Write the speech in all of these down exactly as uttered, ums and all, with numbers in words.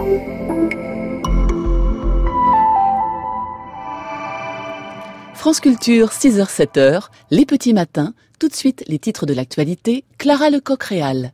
France Culture, six heures sept heures, les petits matins, tout de suite les titres de l'actualité, Clara Lecoq-Réal.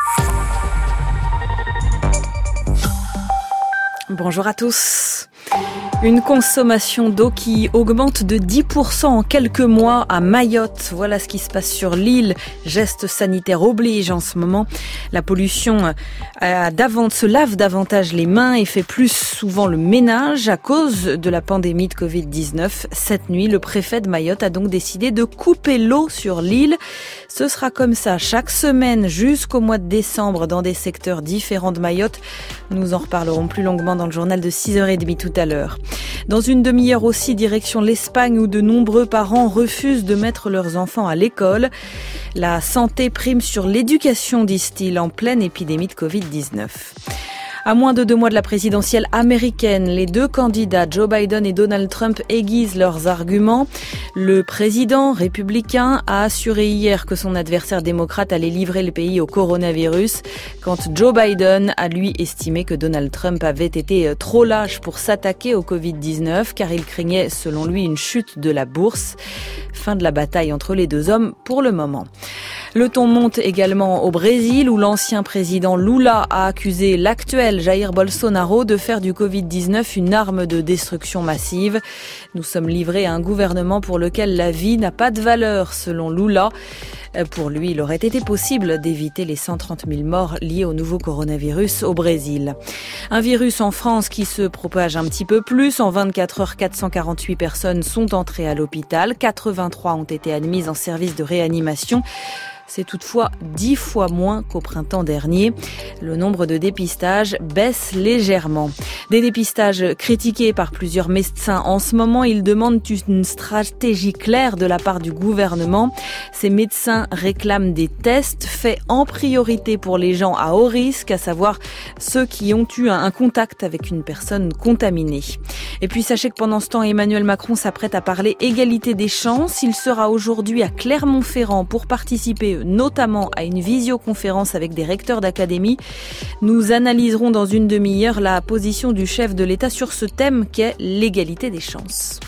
Bonjour à tous. Une consommation d'eau qui augmente de dix pour cent en quelques mois à Mayotte. Voilà ce qui se passe sur l'île. Geste sanitaire oblige en ce moment. La pollution a davant, se lave davantage les mains et fait plus souvent le ménage à cause de la pandémie de covid dix-neuf. Cette nuit, le préfet de Mayotte a donc décidé de couper l'eau sur l'île. Ce sera comme ça chaque semaine jusqu'au mois de décembre dans des secteurs différents de Mayotte. Nous en reparlerons plus longuement dans le journal de six heures trente tout à l'heure. Dans une demi-heure aussi, direction l'Espagne où de nombreux parents refusent de mettre leurs enfants à l'école. La santé prime sur l'éducation, disent-ils, en pleine épidémie de covid dix-neuf. À moins de deux mois de la présidentielle américaine, les deux candidats, Joe Biden et Donald Trump, aiguisent leurs arguments. Le président républicain a assuré hier que son adversaire démocrate allait livrer le pays au coronavirus, quand Joe Biden a lui estimé que Donald Trump avait été trop lâche pour s'attaquer au covid dix-neuf, car il craignait, selon lui, une chute de la bourse. Fin de la bataille entre les deux hommes pour le moment. Le ton monte également au Brésil, où l'ancien président Lula a accusé l'actuel Jair Bolsonaro de faire du covid dix-neuf une arme de destruction massive. Nous sommes livrés à un gouvernement pour lequel la vie n'a pas de valeur, selon Lula. Pour lui, il aurait été possible d'éviter les cent trente mille morts liés au nouveau coronavirus au Brésil. Un virus en France qui se propage un petit peu plus. En vingt-quatre heures, quatre cent quarante-huit personnes sont entrées à l'hôpital. quatre-vingt-trois ont été admises en service de réanimation. C'est toutefois dix fois moins qu'au printemps dernier. Le nombre de dépistages baisse légèrement. Des dépistages critiqués par plusieurs médecins en ce moment. Ils demandent une stratégie claire de la part du gouvernement. Ces médecins réclament des tests faits en priorité pour les gens à haut risque, à savoir ceux qui ont eu un contact avec une personne contaminée. Et puis sachez que pendant ce temps, Emmanuel Macron s'apprête à parler égalité des chances. Il sera aujourd'hui à Clermont-Ferrand pour participer notamment à une visioconférence avec des recteurs d'académie. Nous analyserons dans une demi-heure la position du chef de l'État sur ce thème qu'est l'égalité des chances.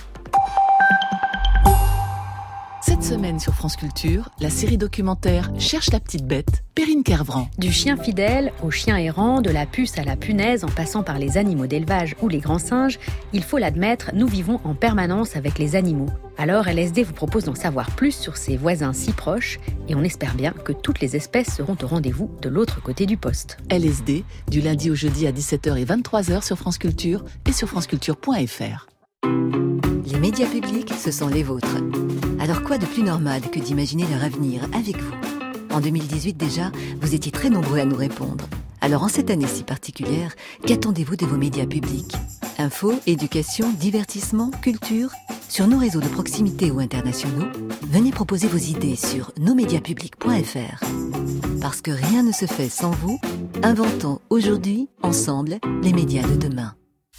Cette semaine sur France Culture, la série documentaire Cherche la petite bête, Perrine Kervran. Du chien fidèle au chien errant, de la puce à la punaise, en passant par les animaux d'élevage ou les grands singes, il faut l'admettre, nous vivons en permanence avec les animaux. Alors L S D vous propose d'en savoir plus sur ses voisins si proches et on espère bien que toutes les espèces seront au rendez-vous de l'autre côté du poste. L S D, du lundi au jeudi à dix-sept heures et vingt-trois heures sur France Culture et sur franceculture point f r. Les médias publics, ce sont les vôtres. Alors quoi de plus normal que d'imaginer leur avenir avec vous ? En deux mille dix-huit déjà, vous étiez très nombreux à nous répondre. Alors en cette année si particulière, qu'attendez-vous de vos médias publics ? Info, éducation, divertissement, culture ? Sur nos réseaux de proximité ou internationaux, venez proposer vos idées sur nos médias publics point f r. Parce que rien ne se fait sans vous, inventons aujourd'hui, ensemble, les médias de demain.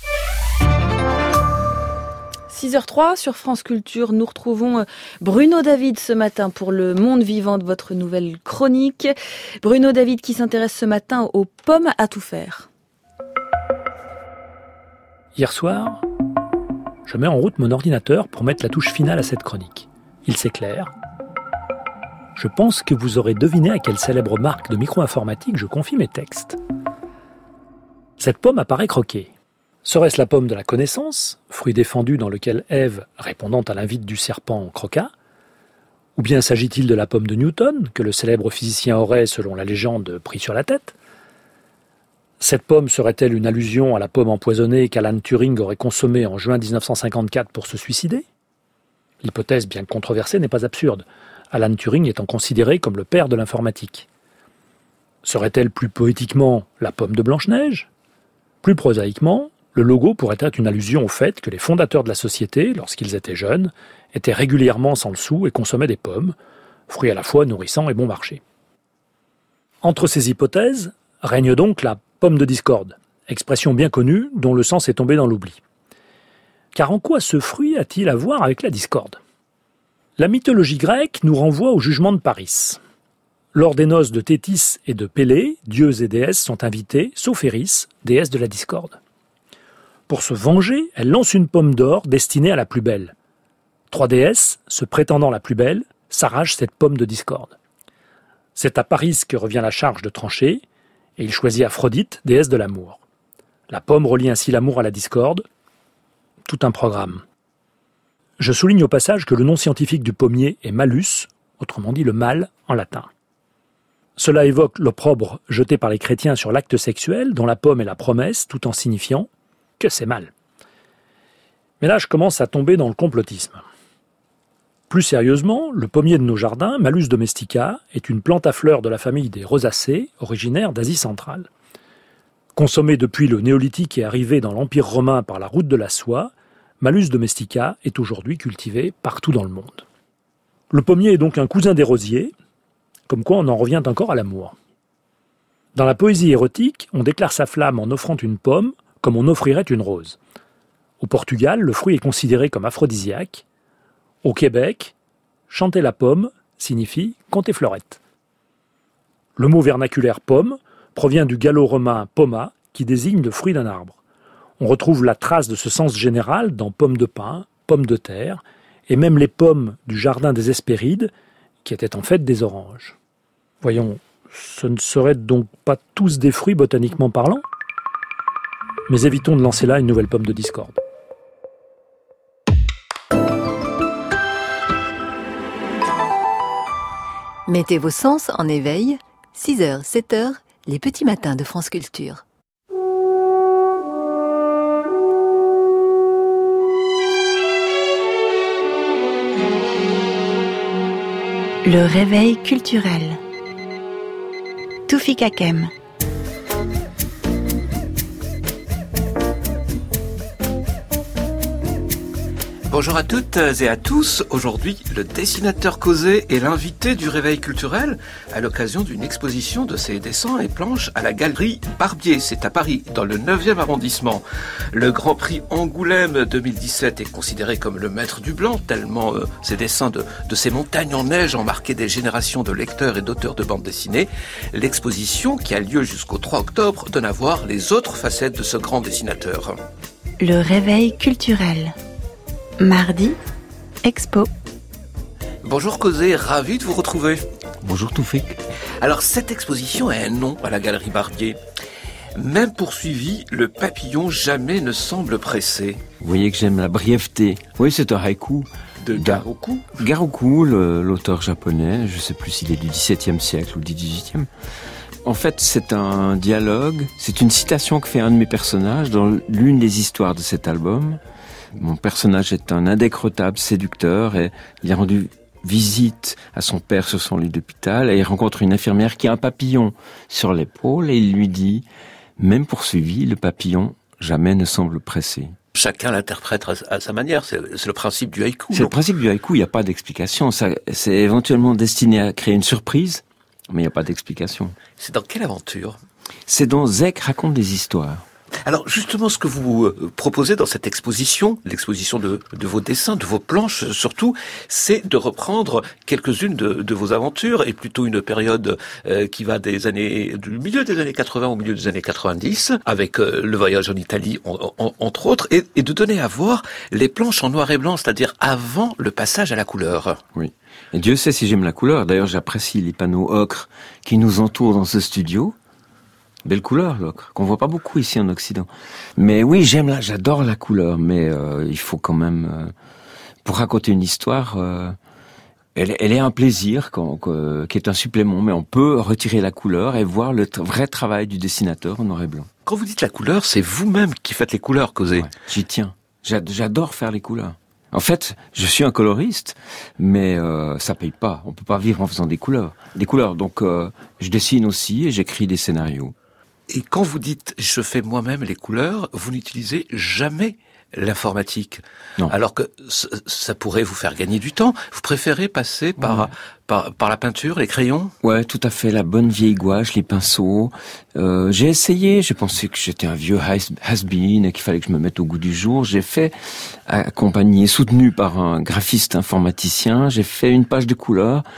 six heures zéro trois sur France Culture, nous retrouvons Bruno David ce matin pour le monde vivant de votre nouvelle chronique. Bruno David qui s'intéresse ce matin aux pommes à tout faire. Hier soir, je mets en route mon ordinateur pour mettre la touche finale à cette chronique. Il s'éclaire. Je pense que vous aurez deviné à quelle célèbre marque de micro-informatique je confie mes textes. Cette pomme apparaît croquée. Serait-ce la pomme de la connaissance, fruit défendu dans lequel Ève, répondant à l'invite du serpent, croqua ? Ou bien s'agit-il de la pomme de Newton, que le célèbre physicien aurait, selon la légende, pris sur la tête ? Cette pomme serait-elle une allusion à la pomme empoisonnée qu'Alan Turing aurait consommée en juin dix-neuf cent cinquante-quatre pour se suicider ? L'hypothèse, bien controversée, n'est pas absurde, Alan Turing étant considéré comme le père de l'informatique. Serait-elle plus poétiquement la pomme de Blanche-Neige ? Plus prosaïquement, le logo pourrait être une allusion au fait que les fondateurs de la société, lorsqu'ils étaient jeunes, étaient régulièrement sans le sou et consommaient des pommes, fruits à la fois nourrissants et bon marché. Entre ces hypothèses, règne donc la pomme de discorde, expression bien connue dont le sens est tombé dans l'oubli. Car en quoi ce fruit a-t-il à voir avec la discorde ? La mythologie grecque nous renvoie au jugement de Paris. Lors des noces de Thétis et de Pélée, dieux et déesses sont invités, sauf Eris, déesse de la discorde. Pour se venger, elle lance une pomme d'or destinée à la plus belle. Trois déesses, se prétendant la plus belle, s'arrachent cette pomme de discorde. C'est à Paris que revient la charge de trancher, et il choisit Aphrodite, déesse de l'amour. La pomme relie ainsi l'amour à la discorde. Tout un programme. Je souligne au passage que le nom scientifique du pommier est malus, autrement dit le mal en latin. Cela évoque l'opprobre jeté par les chrétiens sur l'acte sexuel, dont la pomme est la promesse, tout en signifiant que c'est mal. Mais là, je commence à tomber dans le complotisme. Plus sérieusement, le pommier de nos jardins, Malus domestica, est une plante à fleurs de la famille des rosacées, originaire d'Asie centrale. Consommé depuis le néolithique et arrivé dans l'Empire romain par la route de la soie, Malus domestica est aujourd'hui cultivé partout dans le monde. Le pommier est donc un cousin des rosiers, comme quoi on en revient encore à l'amour. Dans la poésie érotique, on déclare sa flamme en offrant une pomme, comme on offrirait une rose. Au Portugal, le fruit est considéré comme aphrodisiaque. Au Québec, chanter la pomme signifie compter fleurette. Le mot vernaculaire pomme provient du gallo-romain pomma, qui désigne le fruit d'un arbre. On retrouve la trace de ce sens général dans pomme de pin, pomme de terre, et même les pommes du jardin des Hespérides, qui étaient en fait des oranges. Voyons, ce ne seraient donc pas tous des fruits botaniquement parlant ? Mais évitons de lancer là une nouvelle pomme de discorde. Mettez vos sens en éveil, six heures, sept heures, les petits matins de France Culture. Le réveil culturel. Toufik Hakem. Bonjour à toutes et à tous. Aujourd'hui, le dessinateur causé est l'invité du Réveil culturel à l'occasion d'une exposition de ses dessins et planches à la galerie Barbier. C'est à Paris, dans le neuvième arrondissement. Le Grand Prix Angoulême deux mille dix-sept est considéré comme le maître du blanc, tellement euh, ces dessins de, de ces montagnes en neige ont marqué des générations de lecteurs et d'auteurs de bandes dessinées. L'exposition, qui a lieu jusqu'au trois octobre, donne à voir les autres facettes de ce grand dessinateur. Le Réveil culturel. Mardi, expo. Bonjour Causé, ravi de vous retrouver. Bonjour Toufik. Alors cette exposition a un nom à la galerie Barbier. Même poursuivi, le papillon jamais ne semble pressé. Vous voyez que j'aime la brièveté. Oui, c'est un haïku. De Garoku. Garoku, le, l'auteur japonais, je ne sais plus s'il est du dix-septième siècle ou du dix-huitième. En fait, c'est un dialogue, c'est une citation que fait un de mes personnages dans l'une des histoires de cet album. Mon personnage est un indécrottable séducteur et il a rendu visite à son père sur son lit d'hôpital et il rencontre une infirmière qui a un papillon sur l'épaule et il lui dit « Même poursuivi, le papillon jamais ne semble pressé ». Chacun l'interprète à sa manière, c'est, c'est le principe du haïku. C'est non? Le principe du haïku, il n'y a pas d'explication. Ça, c'est éventuellement destiné à créer une surprise, mais il n'y a pas d'explication. C'est dans quelle aventure ? C'est dans Zek raconte des histoires. Alors justement, ce que vous proposez dans cette exposition, l'exposition de, de vos dessins, de vos planches surtout, c'est de reprendre quelques-unes de, de vos aventures, et plutôt une période euh, qui va des années, du milieu des années quatre-vingts au milieu des années quatre-vingt-dix, avec euh, le voyage en Italie en, en, entre autres, et, et de donner à voir les planches en noir et blanc, c'est-à-dire avant le passage à la couleur. Oui. Et Dieu sait si j'aime la couleur. D'ailleurs, j'apprécie les panneaux ocre qui nous entourent dans ce studio. Belle couleur, l'ocre, qu'on voit pas beaucoup ici en Occident. Mais oui, j'aime la, j'adore la couleur, mais euh, il faut quand même, euh, pour raconter une histoire, euh, elle, elle est un plaisir, quand, que, qui est un supplément, mais on peut retirer la couleur et voir le t- vrai travail du dessinateur en noir et blanc. Quand vous dites la couleur, c'est vous-même qui faites les couleurs, Causé. Ouais, j'y tiens. J'adore faire les couleurs. En fait, je suis un coloriste, mais euh, ça paye pas. On peut pas vivre en faisant des couleurs. Des couleurs, donc euh, je dessine aussi et j'écris des scénarios. Et quand vous dites « je fais moi-même les couleurs », vous n'utilisez jamais l'informatique. Non. Alors que c- ça pourrait vous faire gagner du temps. Vous préférez passer par, ouais. par, par la peinture, les crayons ? Ouais, tout à fait. La bonne vieille gouache, les pinceaux. Euh, j'ai essayé. J'ai pensé que j'étais un vieux has-been et qu'il fallait que je me mette au goût du jour. J'ai fait, accompagné, soutenu par un graphiste informaticien, j'ai fait une page de couleurs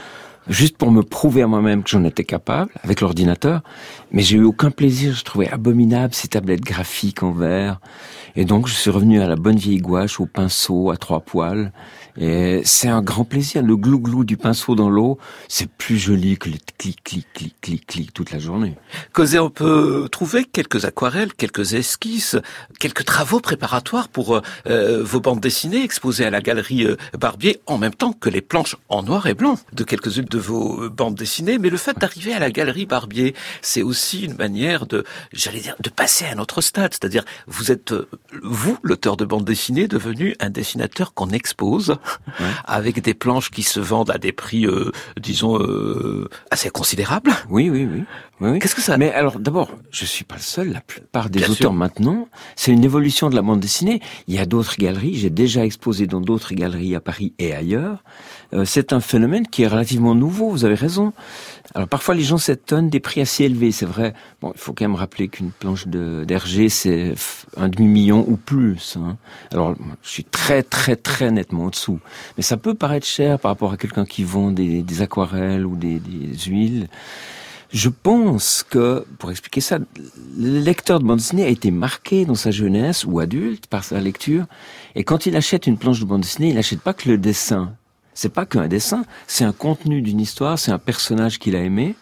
juste pour me prouver à moi-même que j'en étais capable, avec l'ordinateur. Mais j'ai eu aucun plaisir, je trouvais abominable ces tablettes graphiques en verre. Et donc, je suis revenu à la bonne vieille gouache, au pinceau, à trois poils. Et c'est un grand plaisir. Le glou-glou du pinceau dans l'eau, c'est plus joli que le clic, clic, clic, clic, clic toute la journée. Causé, on peut trouver quelques aquarelles, quelques esquisses, quelques travaux préparatoires pour euh, vos bandes dessinées exposées à la galerie euh, Barbier, en même temps que les planches en noir et blanc de quelques-unes de vos bandes dessinées. Mais le fait d'arriver à la galerie Barbier, c'est aussi une manière de, j'allais dire, de passer à un autre stade. C'est-à-dire, vous êtes, euh, vous, l'auteur de bande dessinée, devenu un dessinateur qu'on expose, ouais, avec des planches qui se vendent à des prix, euh, disons, euh, assez considérables. Oui, oui, oui. Oui, oui. Qu'est-ce que ça... Mais alors, d'abord, je suis pas le seul. La plupart des Bien auteurs sûr. maintenant, c'est une évolution de la bande dessinée. Il y a d'autres galeries. J'ai déjà exposé dans d'autres galeries à Paris et ailleurs. Euh, c'est un phénomène qui est relativement nouveau. Vous avez raison. Alors, parfois, les gens s'étonnent des prix assez élevés. C'est vrai. Bon, il faut quand même rappeler qu'une planche de d'Hergé, c'est un demi-million ou plus. Hein. Alors, je suis très, très, très nettement en dessous. Mais ça peut paraître cher par rapport à quelqu'un qui vend des, des aquarelles ou des, des huiles. Je pense que, pour expliquer ça, le lecteur de bande dessinée a été marqué dans sa jeunesse ou adulte par sa lecture. Et quand il achète une planche de bande dessinée, il n'achète pas que le dessin. C'est pas qu'un dessin, c'est un contenu d'une histoire, c'est un personnage qu'il a aimé.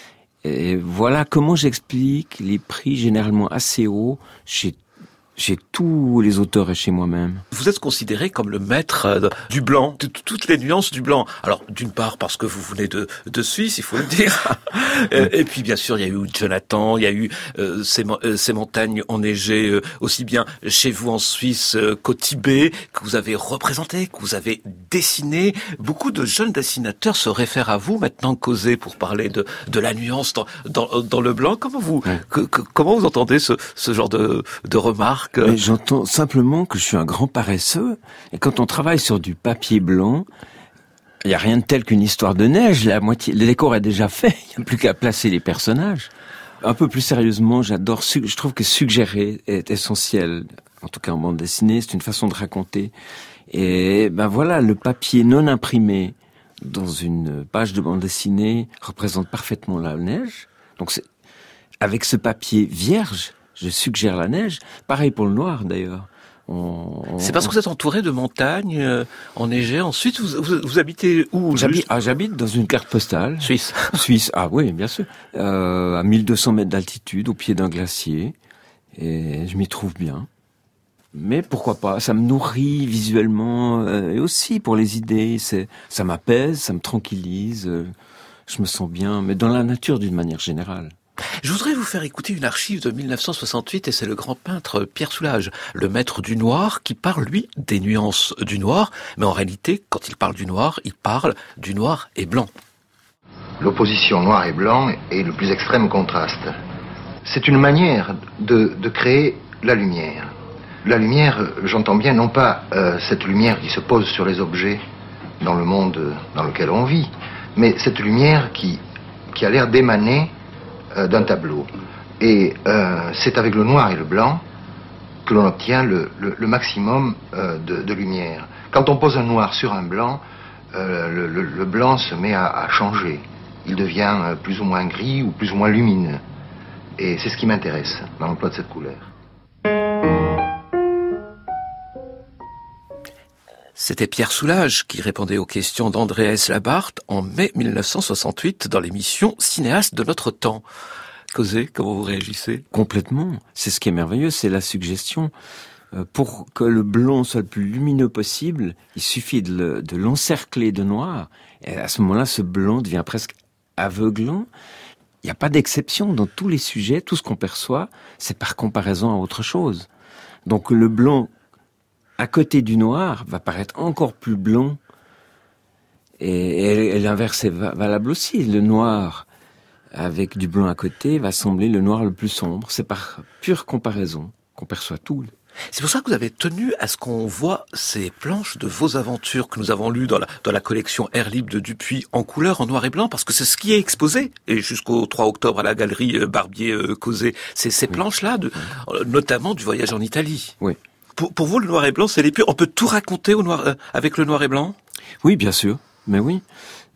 Et voilà comment j'explique les prix généralement assez hauts chez Chez tous les auteurs et chez moi-même. Vous êtes considéré comme le maître euh, du blanc, de toutes les nuances du blanc. Alors, d'une part, parce que vous venez de, de Suisse, il faut le dire. euh, et puis, bien sûr, il y a eu Jonathan, il y a eu euh, ces, euh, ces montagnes enneigées, euh, aussi bien chez vous en Suisse euh, qu'au Tibet, que vous avez représenté, que vous avez dessiné. Beaucoup de jeunes dessinateurs se réfèrent à vous, maintenant causé pour parler de, de la nuance dans, dans, dans le blanc. Comment vous, ouais. que, que, comment vous entendez ce, ce genre de, de remarques? Mais j'entends simplement que je suis un grand paresseux. Et quand on travaille sur du papier blanc, il n'y a rien de tel qu'une histoire de neige. La moitié, le décor est déjà fait. Il n'y a plus qu'à placer les personnages. Un peu plus sérieusement, j'adore, je trouve que suggérer est essentiel. En tout cas, en bande dessinée, c'est une façon de raconter. Et ben voilà, le papier non imprimé dans une page de bande dessinée représente parfaitement la neige. Donc c'est, avec ce papier vierge, je suggère la neige. Pareil pour le noir, d'ailleurs. On, on, c'est parce que vous êtes entouré de montagnes euh, enneigées. Ensuite, vous, vous, vous habitez où? J'habite, ah, j'habite dans une carte postale. Suisse. Suisse, ah oui, bien sûr. Euh, à mille deux cents mètres d'altitude, au pied d'un glacier. Et je m'y trouve bien. Mais pourquoi pas? Ça me nourrit visuellement euh, et aussi pour les idées. C'est, ça m'apaise, ça me tranquillise. Euh, je me sens bien, mais dans la nature d'une manière générale. Je voudrais vous faire écouter une archive de mille neuf cent soixante-huit et c'est le grand peintre Pierre Soulages, le maître du noir, qui parle, lui, des nuances du noir. Mais en réalité, quand il parle du noir, il parle du noir et blanc. L'opposition noir et blanc est le plus extrême contraste. C'est une manière de, de créer la lumière. La lumière, j'entends bien, non pas euh, cette lumière qui se pose sur les objets dans le monde dans lequel on vit, mais cette lumière qui, qui a l'air d'émaner d'un tableau. Et euh, c'est avec le noir et le blanc que l'on obtient le, le, le maximum euh, de, de lumière. Quand on pose un noir sur un blanc, euh, le, le, le blanc se met à, à changer. Il devient plus ou moins gris ou plus ou moins lumineux. Et c'est ce qui m'intéresse dans l'emploi de cette couleur. C'était Pierre Soulages qui répondait aux questions d'Andreas Labarthe en mai mille neuf cent soixante-huit dans l'émission Cinéaste de notre temps. Causé, comment vous réagissez? Complètement. C'est ce qui est merveilleux, c'est la suggestion. Pour que le blanc soit le plus lumineux possible, il suffit de, le, de l'encercler de noir. Et à ce moment-là, ce blanc devient presque aveuglant. Il n'y a pas d'exception dans tous les sujets. Tout ce qu'on perçoit, c'est par comparaison à autre chose. Donc le blanc à côté du noir va paraître encore plus blanc. Et, et, et l'inverse est valable aussi. Le noir avec du blanc à côté va sembler le noir le plus sombre. C'est par pure comparaison qu'on perçoit tout. C'est pour ça que vous avez tenu à ce qu'on voit ces planches de vos aventures que nous avons lues dans la, dans la collection Air Libre de Dupuis en couleur, en noir et blanc, parce que c'est ce qui est exposé, et jusqu'au trois octobre à la galerie Barbier euh, Causé. C'est ces oui. planches-là, de, notamment du voyage en Italie. Oui. Pour, pour vous, le noir et blanc, c'est les purs. On peut tout raconter au noir, euh, avec le noir et blanc? Oui, bien sûr. Mais oui.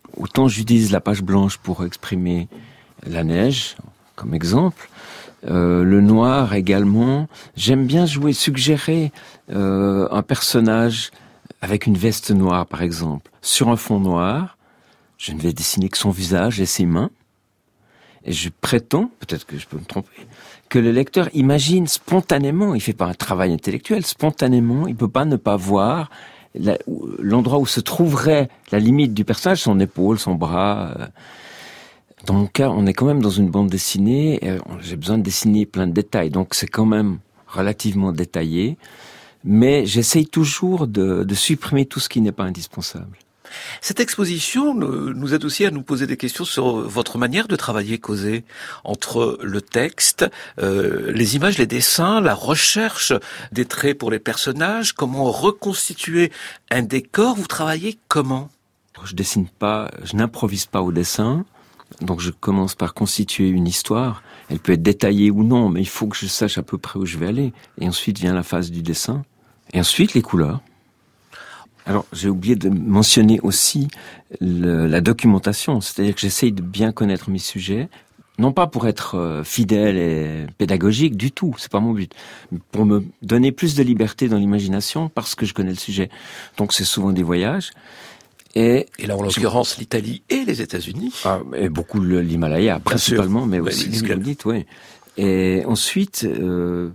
autant j'utilise la page blanche pour exprimer la neige, comme exemple. Euh, le noir également. J'aime bien jouer, suggérer euh, un personnage avec une veste noire, par exemple, sur un fond noir. Je ne vais dessiner que son visage et ses mains. Et je prétends, peut-être que je peux me tromper, que le lecteur imagine spontanément, il fait pas un travail intellectuel, spontanément, il peut pas ne pas voir la, l'endroit où se trouverait la limite du personnage, son épaule, son bras. Dans mon cas, on est quand même dans une bande dessinée, et j'ai besoin de dessiner plein de détails, donc c'est quand même relativement détaillé, mais j'essaye toujours de, de supprimer tout ce qui n'est pas indispensable. Cette exposition nous aide aussi à nous poser des questions sur votre manière de travailler, Causé, entre le texte, euh, les images, les dessins, la recherche des traits pour les personnages, comment reconstituer un décor. Vous travaillez comment ? Je dessine pas, je n'improvise pas au dessin, donc je commence par constituer une histoire. Elle peut être détaillée ou non, mais il faut que je sache à peu près où je vais aller. Et ensuite vient la phase du dessin. Et ensuite les couleurs. Alors, j'ai oublié de mentionner aussi le, la documentation, c'est-à-dire que j'essaye de bien connaître mes sujets, non pas pour être fidèle et pédagogique du tout, c'est pas mon but, mais pour me donner plus de liberté dans l'imagination parce que je connais le sujet. Donc, c'est souvent des voyages. Et, et là, en l'occurrence, l'Italie et les États-Unis. Ah, et beaucoup l'Himalaya, principalement, sûr. mais ouais, aussi les dites, oui. Et ensuite... Euh,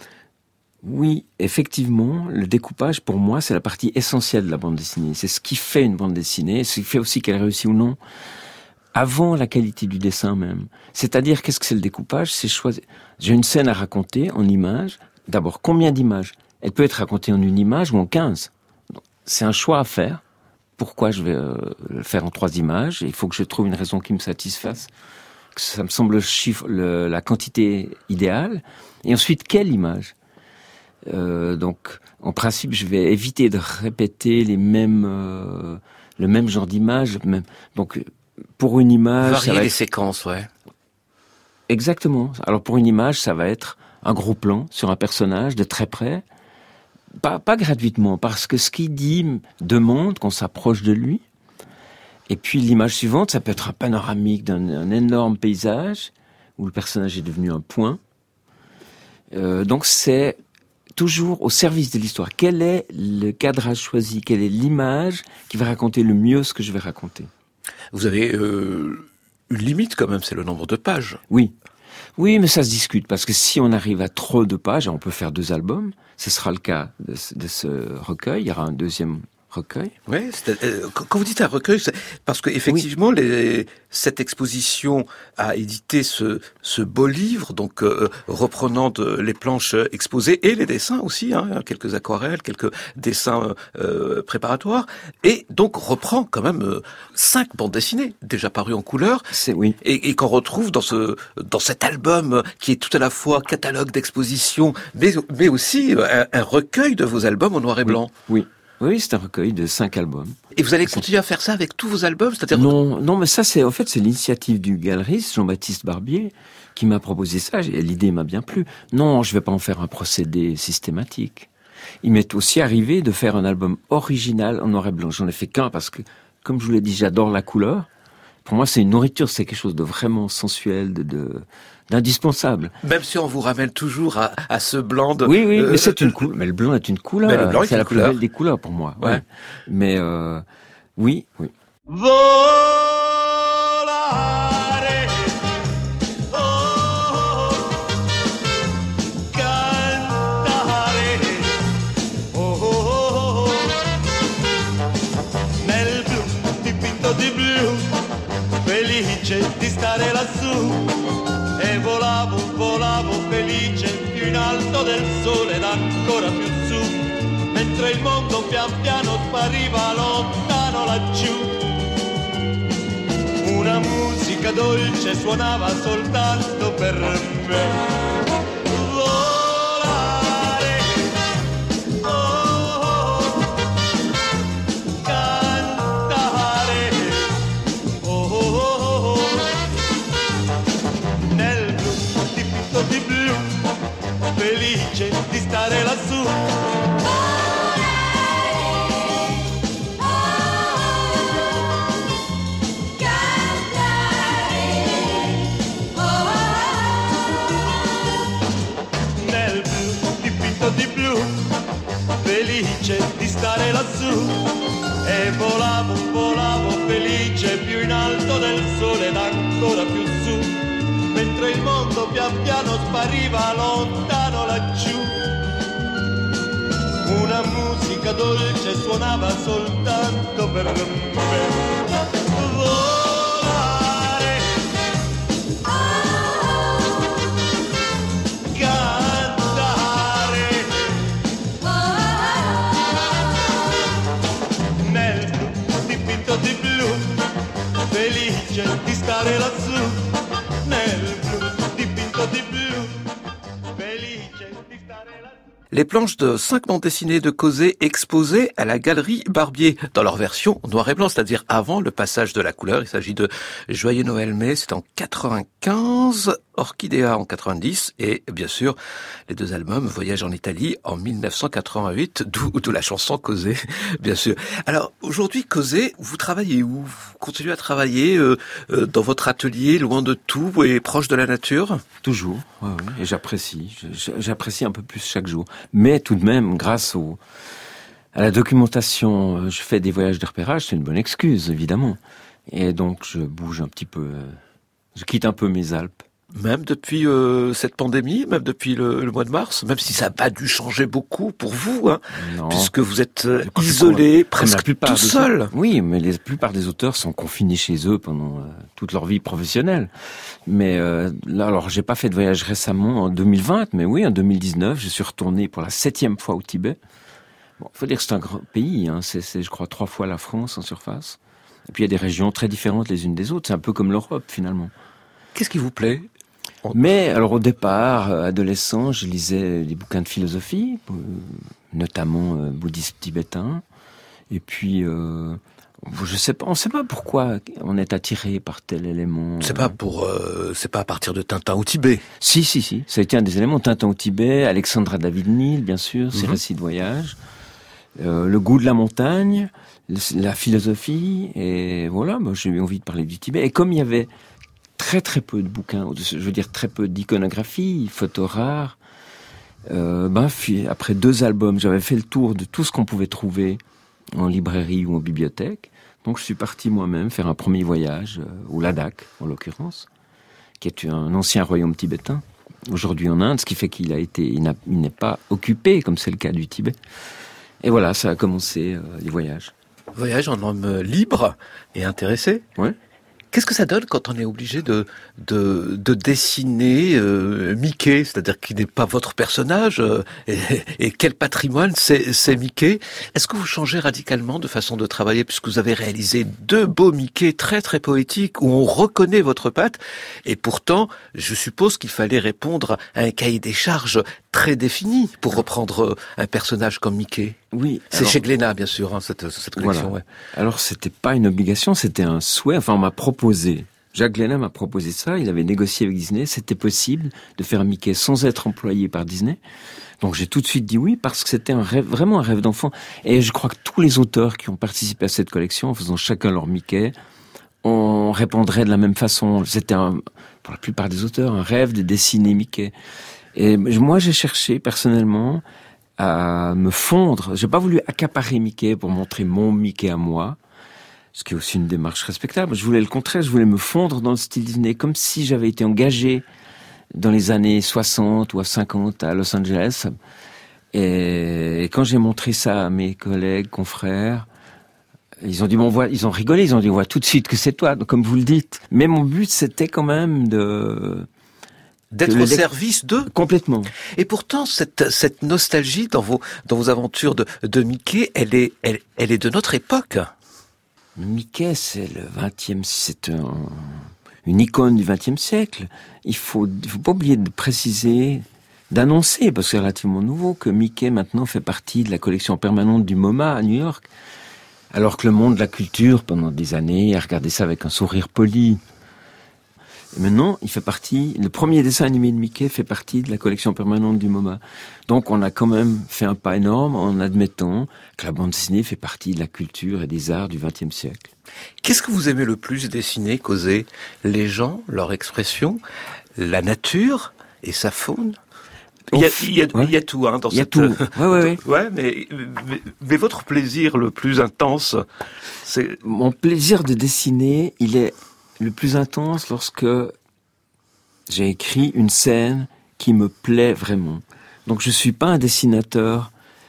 Oui, effectivement, le découpage, pour moi, c'est la partie essentielle de la bande dessinée. C'est ce qui fait une bande dessinée, ce qui fait aussi qu'elle réussit ou non, avant la qualité du dessin même. C'est-à-dire, qu'est-ce que c'est le découpage ? C'est choisir. J'ai une scène à raconter en images. D'abord, combien d'images ? Elle peut être racontée en une image ou en quinze. C'est un choix à faire. Pourquoi je vais euh, le faire en trois images ? Il faut que je trouve une raison qui me satisfasse. Que ça me semble le chiffre, le, la quantité idéale. Et ensuite, quelle image ? Euh, donc, en principe, je vais éviter de répéter les mêmes, euh, le même genre d'image. Même. Donc, pour une image, varier ça va les être... séquences, ouais. Exactement. Alors, pour une image, ça va être un gros plan sur un personnage de très près, pas, pas gratuitement, parce que ce qu'il dit demande qu'on s'approche de lui. Et puis, l'image suivante, ça peut être un panoramique d'un un énorme paysage où le personnage est devenu un point. Euh, donc, c'est toujours au service de l'histoire. Quel est le cadrage choisi ? Quelle est l'image qui va raconter le mieux ce que je vais raconter ? Vous avez euh, une limite quand même, c'est le nombre de pages. Oui. Oui, mais ça se discute, parce que si on arrive à trop de pages, on peut faire deux albums. Ce sera le cas de, de ce recueil. Il y aura un deuxième recueil. Oui, euh, quand vous dites un recueil, c'est parce que effectivement, oui. les, cette exposition a édité ce, ce beau livre, donc euh, reprenant de, les planches exposées et les dessins aussi, hein, quelques aquarelles, quelques dessins euh, préparatoires, et donc reprend quand même euh, cinq bandes dessinées déjà parues en couleur, c'est oui, et, et qu'on retrouve dans ce dans cet album qui est tout à la fois catalogue d'exposition, mais mais aussi un, un recueil de vos albums en noir et blanc. Oui. oui. Oui, c'est un recueil de cinq albums. Et vous allez continuer à faire ça avec tous vos albums, c'est-à-dire Non, non, mais ça c'est en fait c'est l'initiative du galeriste Jean-Baptiste Barbier qui m'a proposé ça. Et l'idée m'a bien plu. Non, je vais pas en faire un procédé systématique. Il m'est aussi arrivé de faire un album original en noir et blanc. J'en ai fait qu'un parce que, comme je vous l'ai dit, j'adore la couleur. Pour moi, c'est une nourriture, c'est quelque chose de vraiment sensuel, de, de d'indispensable. Même si on vous ramène toujours à, à ce blanc de... Oui, oui, euh, mais c'est une couleur. Mais le blanc est une couleur. Mais le blanc est c'est une la couleur. plus belle des couleurs pour moi. Ouais. Ouais. Mais euh, oui, oui. Volare, oh, cantare, oh, oh, oh, nel blu dipinto di blu, felice di stare lassù. E volavo, volavo felice più in alto del sole ed ancora più su, mentre il mondo pian piano spariva lontano laggiù. Una musica dolce suonava soltanto per me. Volare, oh, cantare, oh, oh, oh, nel blu dipinto di blu, felice di stare lassù. felice di stare lassù. E volavo, volavo felice più in alto del sole ed ancora più su, mentre il mondo pian piano spariva lontano laggiù. Una musica dolce suonava soltanto per me. Volare, cantare nel blu dipinto di blu, felice di stare lassù. Nel blu dipinto di blu, felice di stare lassù. Les planches de cinq bandes dessinées de Causé exposées à la galerie Barbier dans leur version noir et blanc, c'est-à-dire avant le passage de la couleur. Il s'agit de Joyeux Noël Mai, c'est en quatre-vingt-quinze, Orchidea en quatre-vingt-dix et bien sûr les deux albums Voyage en Italie en mille neuf cent quatre-vingt-huit, d'où, d'où la chanson Causé, bien sûr. Alors aujourd'hui Causé, vous travaillez où? Vous continuez à travailler euh, euh, dans votre atelier, loin de tout et proche de la nature? Toujours, ouais, ouais, et j'apprécie, j'apprécie un peu plus chaque jour. Mais tout de même, grâce au, à la documentation, je fais des voyages de repérage, c'est une bonne excuse, évidemment. Et donc, je bouge un petit peu, je quitte un peu mes Alpes. Même depuis euh, cette pandémie, même depuis le, le mois de mars, même si ça n'a pas dû changer beaucoup pour vous, hein, puisque vous êtes euh, isolé, presque tout seul. Oui, mais la plupart des auteurs sont confinés chez eux pendant euh, toute leur vie professionnelle. Mais euh, là, alors, j'ai pas fait de voyage récemment en deux mille vingt, mais oui, en deux mille dix-neuf, je suis retourné pour la septième fois au Tibet. Bon, faut dire que c'est un grand pays, hein, c'est, c'est, je crois, trois fois la France en surface. Et puis il y a des régions très différentes les unes des autres. C'est un peu comme l'Europe, finalement. Qu'est-ce qui vous plaît ? Mais alors au départ, adolescent, je lisais des bouquins de philosophie, euh, notamment euh, bouddhisme tibétain. Et puis, euh, je sais pas, on sait pas pourquoi on est attiré par tel élément. C'est pas pour, euh, c'est pas à partir de Tintin au Tibet. Si, si, si. Ça a été un des éléments. Tintin au Tibet, Alexandra David-Néel, bien sûr, ses mm-hmm. récits de voyage, euh, le goût de la montagne, la philosophie, et voilà. Moi, j'ai eu envie de parler du Tibet. Et comme il y avait très très peu de bouquins, je veux dire très peu d'iconographie, photos rares. Euh, ben, après deux albums, j'avais fait le tour de tout ce qu'on pouvait trouver en librairie ou en bibliothèque. Donc je suis parti moi-même faire un premier voyage euh, au Ladakh, en l'occurrence, qui est un ancien royaume tibétain, aujourd'hui en Inde, ce qui fait qu'il a été, il, n'a, il n'est pas occupé, comme c'est le cas du Tibet. Et voilà, ça a commencé euh, les voyages. Voyage en homme libre et intéressé. Oui. Qu'est-ce que ça donne quand on est obligé de de, de dessiner euh, Mickey, c'est-à-dire qu'il n'est pas votre personnage, euh, et, et quel patrimoine c'est, c'est Mickey. Est-ce que vous changez radicalement de façon de travailler, puisque vous avez réalisé deux beaux Mickey très très poétiques, où on reconnaît votre patte, et pourtant, je suppose qu'il fallait répondre à un cahier des charges très défini pour reprendre un personnage comme Mickey. Oui. C'est alors, chez Glénat, bien sûr, hein, cette, cette collection. Voilà. Ouais. Alors, c'était pas une obligation, c'était un souhait. Enfin, on m'a proposé. Jacques Glénat m'a proposé ça. Il avait négocié avec Disney. C'était possible de faire un Mickey sans être employé par Disney. Donc, j'ai tout de suite dit oui parce que c'était un rêve, vraiment un rêve d'enfant. Et je crois que tous les auteurs qui ont participé à cette collection, en faisant chacun leur Mickey, on répondrait de la même façon. C'était un, pour la plupart des auteurs, un rêve de dessiner Mickey. Et moi, j'ai cherché personnellement à me fondre. J'ai pas voulu accaparer Mickey pour montrer mon Mickey à moi, ce qui est aussi une démarche respectable. Je voulais le contraire, je voulais me fondre dans le style Disney, comme si j'avais été engagé dans les années soixante ou à cinquante à Los Angeles. Et quand j'ai montré ça à mes collègues, confrères, ils ont dit, bon, voilà, ils ont rigolé, ils ont dit, on voit tout de suite que c'est toi, comme vous le dites. Mais mon but, c'était quand même de... D'être au service d'eux. Complètement. Et pourtant, cette, cette nostalgie dans vos, dans vos aventures de, de Mickey, elle est, elle, elle est de notre époque. Mickey, c'est le vingtième, c'est un, une icône du vingtième siècle. Il faut, il faut pas oublier de préciser, d'annoncer, parce que c'est relativement nouveau, que Mickey maintenant fait partie de la collection permanente du MoMA à New York. Alors que le monde de la culture, pendant des années, a regardé ça avec un sourire poli. Et maintenant, il fait partie, le premier dessin animé de Mickey fait partie de la collection permanente du MoMA. Donc on a quand même fait un pas énorme en admettant que la bande dessinée fait partie de la culture et des arts du vingtième siècle. Qu'est-ce que vous aimez le plus dessiner, causer? Les gens, leur expression, la nature et sa faune? Il y a, il y a, ouais. il y a tout, hein, dans il y a cette... tout. Ouais, ouais, ouais. ouais mais, mais, mais votre plaisir le plus intense, c'est... Mon plaisir de dessiner, il est le plus intense lorsque j'ai écrit une scène qui me plaît vraiment. Donc je suis pas un dessinateur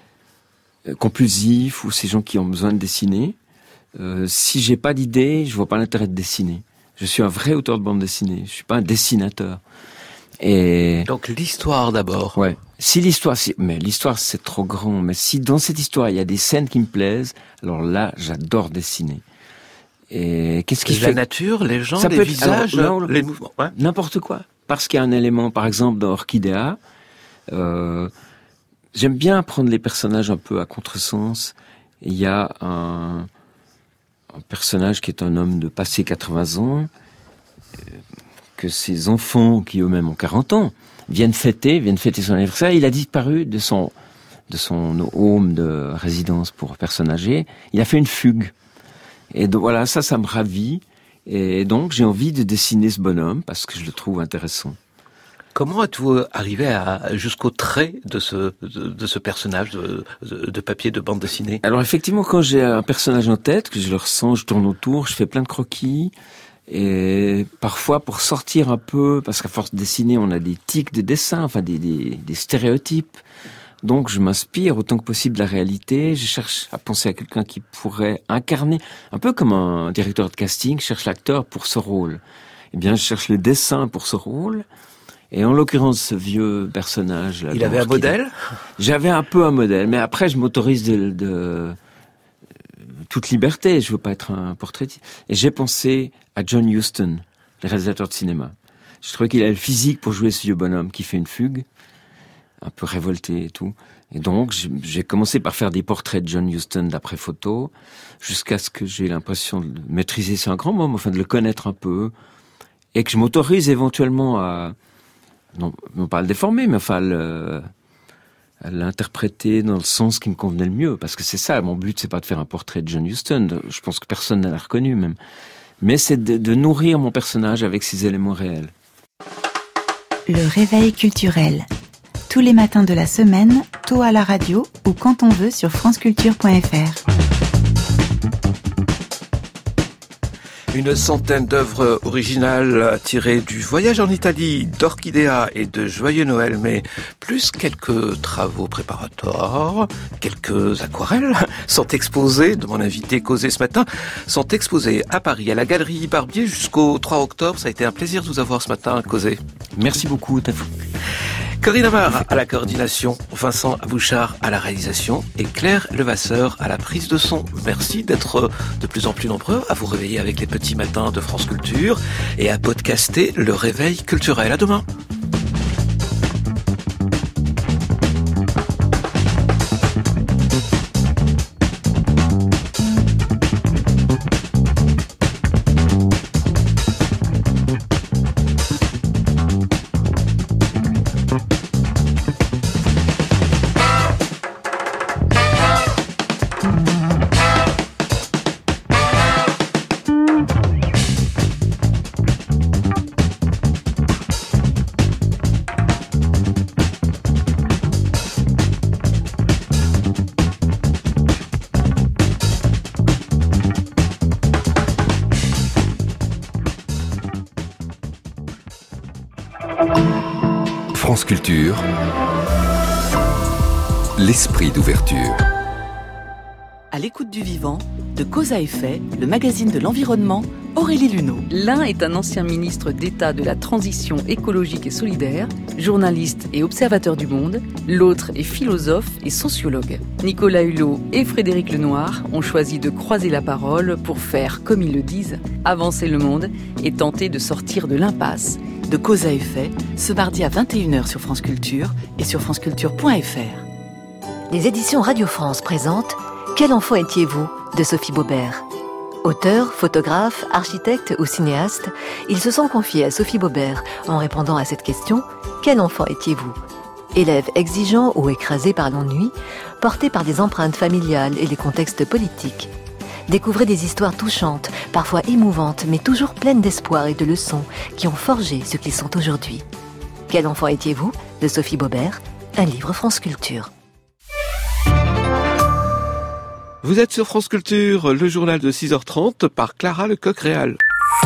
compulsif ou ces gens qui ont besoin de dessiner. Euh, si j'ai pas d'idée, je vois pas l'intérêt de dessiner. Je suis un vrai auteur de bande dessinée. Je suis pas un dessinateur. Et donc l'histoire d'abord. Ouais. Si l'histoire, si... mais l'histoire c'est trop grand. Mais si dans cette histoire il y a des scènes qui me plaisent, alors là j'adore dessiner. Et qu'est-ce qui la fait... nature, les gens, ça les peut visages, être... alors, non, les mouvements, ouais. N'importe quoi. Parce qu'il y a un élément, par exemple dans Orchidea, euh, j'aime bien prendre les personnages un peu à contresens. Il y a un, un personnage qui est un homme de passé quatre-vingts ans, que ses enfants, qui eux-mêmes ont quarante ans, viennent fêter, viennent fêter son anniversaire. Il a disparu de son, de son home de résidence pour personnes âgées. Il a fait une fugue. Et donc voilà, ça, ça me ravit. Et donc, j'ai envie de dessiner ce bonhomme parce que je le trouve intéressant. Comment êtes-vous arrivé à, jusqu'au trait de ce, de, de ce personnage de, de, de papier, de bande dessinée? Alors effectivement, quand j'ai un personnage en tête, que je le ressens, je tourne autour, je fais plein de croquis. Et parfois, pour sortir un peu, parce qu'à force de dessiner, on a des tics de dessin, enfin des, des, des stéréotypes. Donc, je m'inspire autant que possible de la réalité. Je cherche à penser à quelqu'un qui pourrait incarner, un peu comme un directeur de casting, cherche l'acteur pour ce rôle. Eh bien, je cherche le dessin pour ce rôle. Et en l'occurrence, ce vieux personnage... Là, il avait un modèle? J'avais un peu un modèle, mais après, je m'autorise de... de toute liberté, je veux pas être un portraitiste. Et j'ai pensé à John Huston, le réalisateur de cinéma. Je trouvais qu'il avait le physique pour jouer ce vieux bonhomme qui fait une fugue, un peu révolté et tout. Et donc, j'ai commencé par faire des portraits de John Huston d'après photo, jusqu'à ce que j'ai l'impression de maîtriser, c'est un grand mot, enfin de le connaître un peu, et que je m'autorise éventuellement à, non, non pas à le déformer, mais enfin à le... à l'interpréter dans le sens qui me convenait le mieux, parce que c'est ça, mon but c'est pas de faire un portrait de John Huston, je pense que personne ne l'a reconnu même, mais c'est de, de nourrir mon personnage avec ces éléments réels. Le réveil culturel, tous les matins de la semaine, tôt à la radio ou quand on veut sur franceculture point f r. Une centaine d'œuvres originales tirées du voyage en Italie, d'Orchidea et de Joyeux Noël, mais plus quelques travaux préparatoires, quelques aquarelles sont exposées, de mon invité causé ce matin, sont exposées à Paris, à la Galerie Barbier jusqu'au trois octobre. Ça a été un plaisir de vous avoir ce matin, causé. Merci beaucoup, Tafou. Corinne Amar à la coordination, Vincent Bouchard à la réalisation et Claire Levasseur à la prise de son. Merci d'être de plus en plus nombreux à vous réveiller avec les petits matins de France Culture et à podcaster le réveil culturel. À demain. France Culture, l'esprit d'ouverture. À l'écoute du vivant, de Cause à effet, le magazine de l'environnement, Aurélie Luneau. L'un est un ancien ministre d'État de la Transition écologique et solidaire, journaliste et observateur du monde. L'autre est philosophe et sociologue. Nicolas Hulot et Frédéric Lenoir ont choisi de croiser la parole pour faire, comme ils le disent, avancer le monde et tenter de sortir de l'impasse. De Cause à effet, ce mardi à vingt et une heures sur France Culture et sur franceculture point f r. Les éditions Radio France présentent « Quel enfant étiez-vous » de Sophie Baubert. Auteur, photographe, architecte ou cinéaste, ils se sont confiés à Sophie Baubert en répondant à cette question « Quel enfant étiez-vous » Élève exigeant ou écrasé par l'ennui, porté par des empreintes familiales et des contextes politiques. Découvrez des histoires touchantes, parfois émouvantes, mais toujours pleines d'espoir et de leçons qui ont forgé ce qu'ils sont aujourd'hui. Quel enfant étiez-vous de Sophie Baubert, un livre France Culture. Vous êtes sur France Culture, le journal de six heures trente par Clara Lecoq-Réal.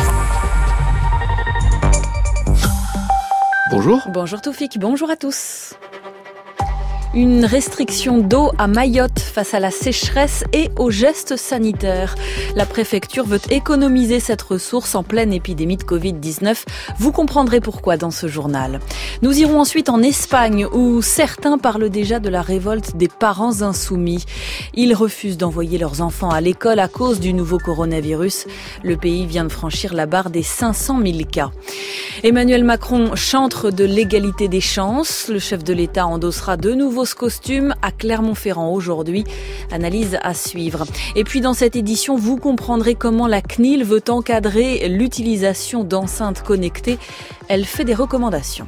Bonjour. Bonjour Toufik, bonjour à tous. Une restriction d'eau à Mayotte face à la sécheresse et aux gestes sanitaires. La préfecture veut économiser cette ressource en pleine épidémie de covid dix-neuf. Vous comprendrez pourquoi dans ce journal. Nous irons ensuite en Espagne où certains parlent déjà de la révolte des parents insoumis. Ils refusent d'envoyer leurs enfants à l'école à cause du nouveau coronavirus. Le pays vient de franchir la barre des cinq cent mille cas. Emmanuel Macron, chantre de l'égalité des chances. Le chef de l'État endossera de nouveau ce costume à Clermont-Ferrand aujourd'hui. Analyse à suivre. Et puis dans cette édition, vous comprendrez comment la C N I L veut encadrer l'utilisation d'enceintes connectées. Elle fait des recommandations.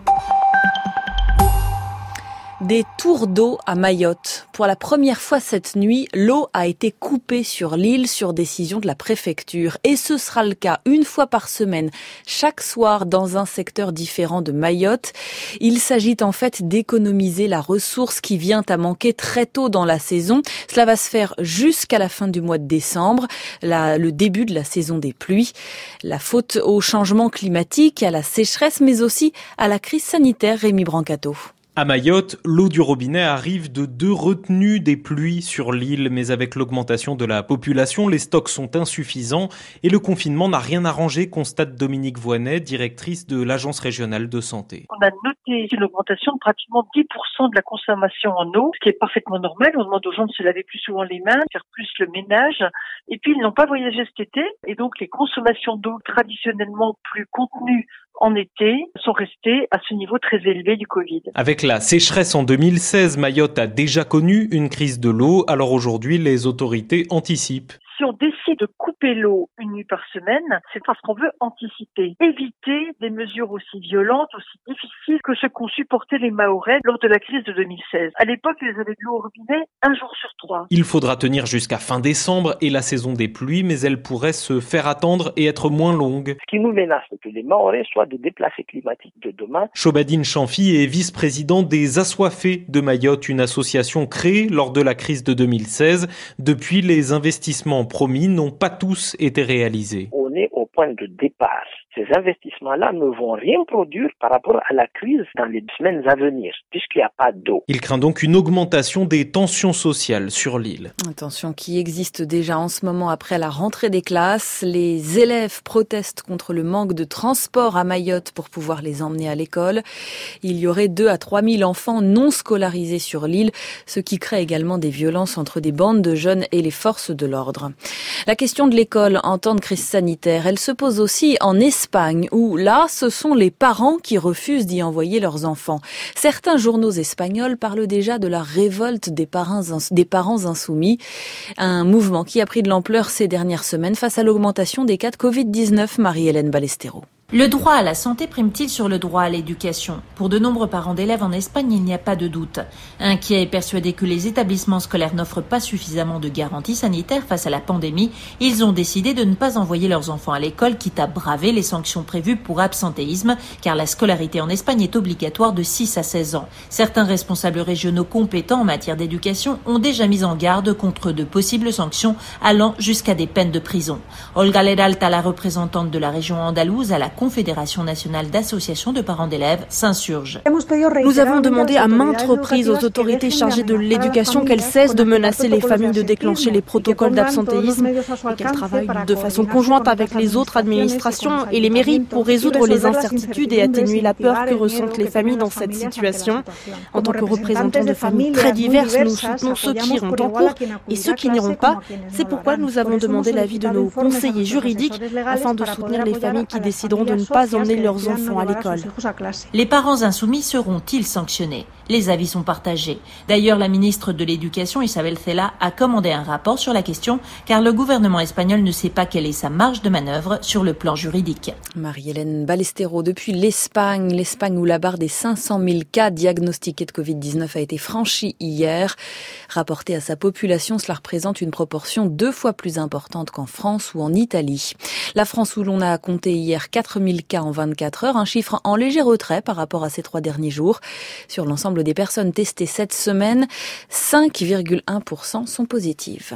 Des tours d'eau à Mayotte. Pour la première fois cette nuit, l'eau a été coupée sur l'île sur décision de la préfecture. Et ce sera le cas une fois par semaine, chaque soir dans un secteur différent de Mayotte. Il s'agit en fait d'économiser la ressource qui vient à manquer très tôt dans la saison. Cela va se faire jusqu'à la fin du mois de décembre, la, le début de la saison des pluies. La faute au changement climatique, à la sécheresse, mais aussi à la crise sanitaire, Rémi Brancato. À Mayotte, l'eau du robinet arrive de deux retenues des pluies sur l'île, mais avec l'augmentation de la population, les stocks sont insuffisants et le confinement n'a rien arrangé, constate Dominique Voinet, directrice de l'Agence régionale de santé. On a noté une augmentation de pratiquement dix pour cent de la consommation en eau, ce qui est parfaitement normal. On demande aux gens de se laver plus souvent les mains, faire plus le ménage. Et puis, ils n'ont pas voyagé cet été et donc les consommations d'eau traditionnellement plus contenues en été sont restées à ce niveau très élevé du Covid. Avec la sécheresse en deux mille seize, Mayotte a déjà connu une crise de l'eau. Alors aujourd'hui, les autorités anticipent. Si on décide de couper l'eau une nuit par semaine, c'est parce qu'on veut anticiper, éviter des mesures aussi violentes, aussi difficiles que ce qu'ont supporté les Mahorais lors de la crise de deux mille seize. À l'époque, ils avaient de l'eau au robinet un jour sur trois. Il faudra tenir jusqu'à fin décembre et la saison des pluies, mais elle pourrait se faire attendre et être moins longue. Ce qui nous menace, c'est que les Mahorais soient des déplacés climatiques de demain. Chobadine Chamfi est vice-président des Assoiffés de Mayotte, une association créée lors de la crise de deux mille seize. Depuis, les investissements promis n'ont pas tous été réalisés. On est au point de départ. Ces investissements-là ne vont rien produire par rapport à la crise dans les semaines à venir, puisqu'il n'y a pas d'eau. Il craint donc une augmentation des tensions sociales sur l'île. Une tension qui existe déjà en ce moment après la rentrée des classes. Les élèves protestent contre le manque de transport à Mayotte pour pouvoir les emmener à l'école. Il y aurait deux à trois mille enfants non scolarisés sur l'île, ce qui crée également des violences entre des bandes de jeunes et les forces de l'ordre. La question de l'école en temps de crise sanitaire, elle se pose aussi en Espagne, où là, ce sont les parents qui refusent d'y envoyer leurs enfants. Certains journaux espagnols parlent déjà de la révolte des parents, des parents insoumis, un mouvement qui a pris de l'ampleur ces dernières semaines face à l'augmentation des cas de covid dix-neuf. Marie-Hélène Ballestero. Le droit à la santé prime-t-il sur le droit à l'éducation ? Pour de nombreux parents d'élèves en Espagne, il n'y a pas de doute. Inquiets et persuadés que les établissements scolaires n'offrent pas suffisamment de garanties sanitaires face à la pandémie, ils ont décidé de ne pas envoyer leurs enfants à l'école, quitte à braver les sanctions prévues pour absentéisme, car la scolarité en Espagne est obligatoire de six à seize ans. Certains responsables régionaux compétents en matière d'éducation ont déjà mis en garde contre de possibles sanctions allant jusqu'à des peines de prison. Olga Leralta, la représentante de la région andalouse à la Confédération nationale d'associations de parents d'élèves, s'insurge. Nous avons demandé à maintes reprises aux autorités chargées de l'éducation qu'elles cessent de menacer les familles de déclencher les protocoles d'absentéisme et qu'elles travaillent de façon conjointe avec les autres administrations et les mairies pour résoudre les incertitudes et atténuer la peur que ressentent les familles dans cette situation. En tant que représentants de familles très diverses, nous soutenons ceux qui iront en cours et ceux qui n'iront pas. C'est pourquoi nous avons demandé l'avis de nos conseillers juridiques afin de soutenir les familles qui décideront de ne pas emmener leurs enfants à l'école. Les parents insoumis seront-ils sanctionnés ? Les avis sont partagés. D'ailleurs, la ministre de l'Éducation, Isabel Cela, a commandé un rapport sur la question, car le gouvernement espagnol ne sait pas quelle est sa marge de manœuvre sur le plan juridique. Marie-Hélène Ballestero, depuis l'Espagne, l'Espagne où la barre des cinq cent mille cas diagnostiqués de covid dix-neuf a été franchie hier. Rapporté à sa population, cela représente une proportion deux fois plus importante qu'en France ou en Italie. La France où l'on a compté hier quatre quatre mille cas en vingt-quatre heures, un chiffre en léger retrait par rapport à ces trois derniers jours. Sur l'ensemble des personnes testées cette semaine, cinq virgule un pour cent sont positives.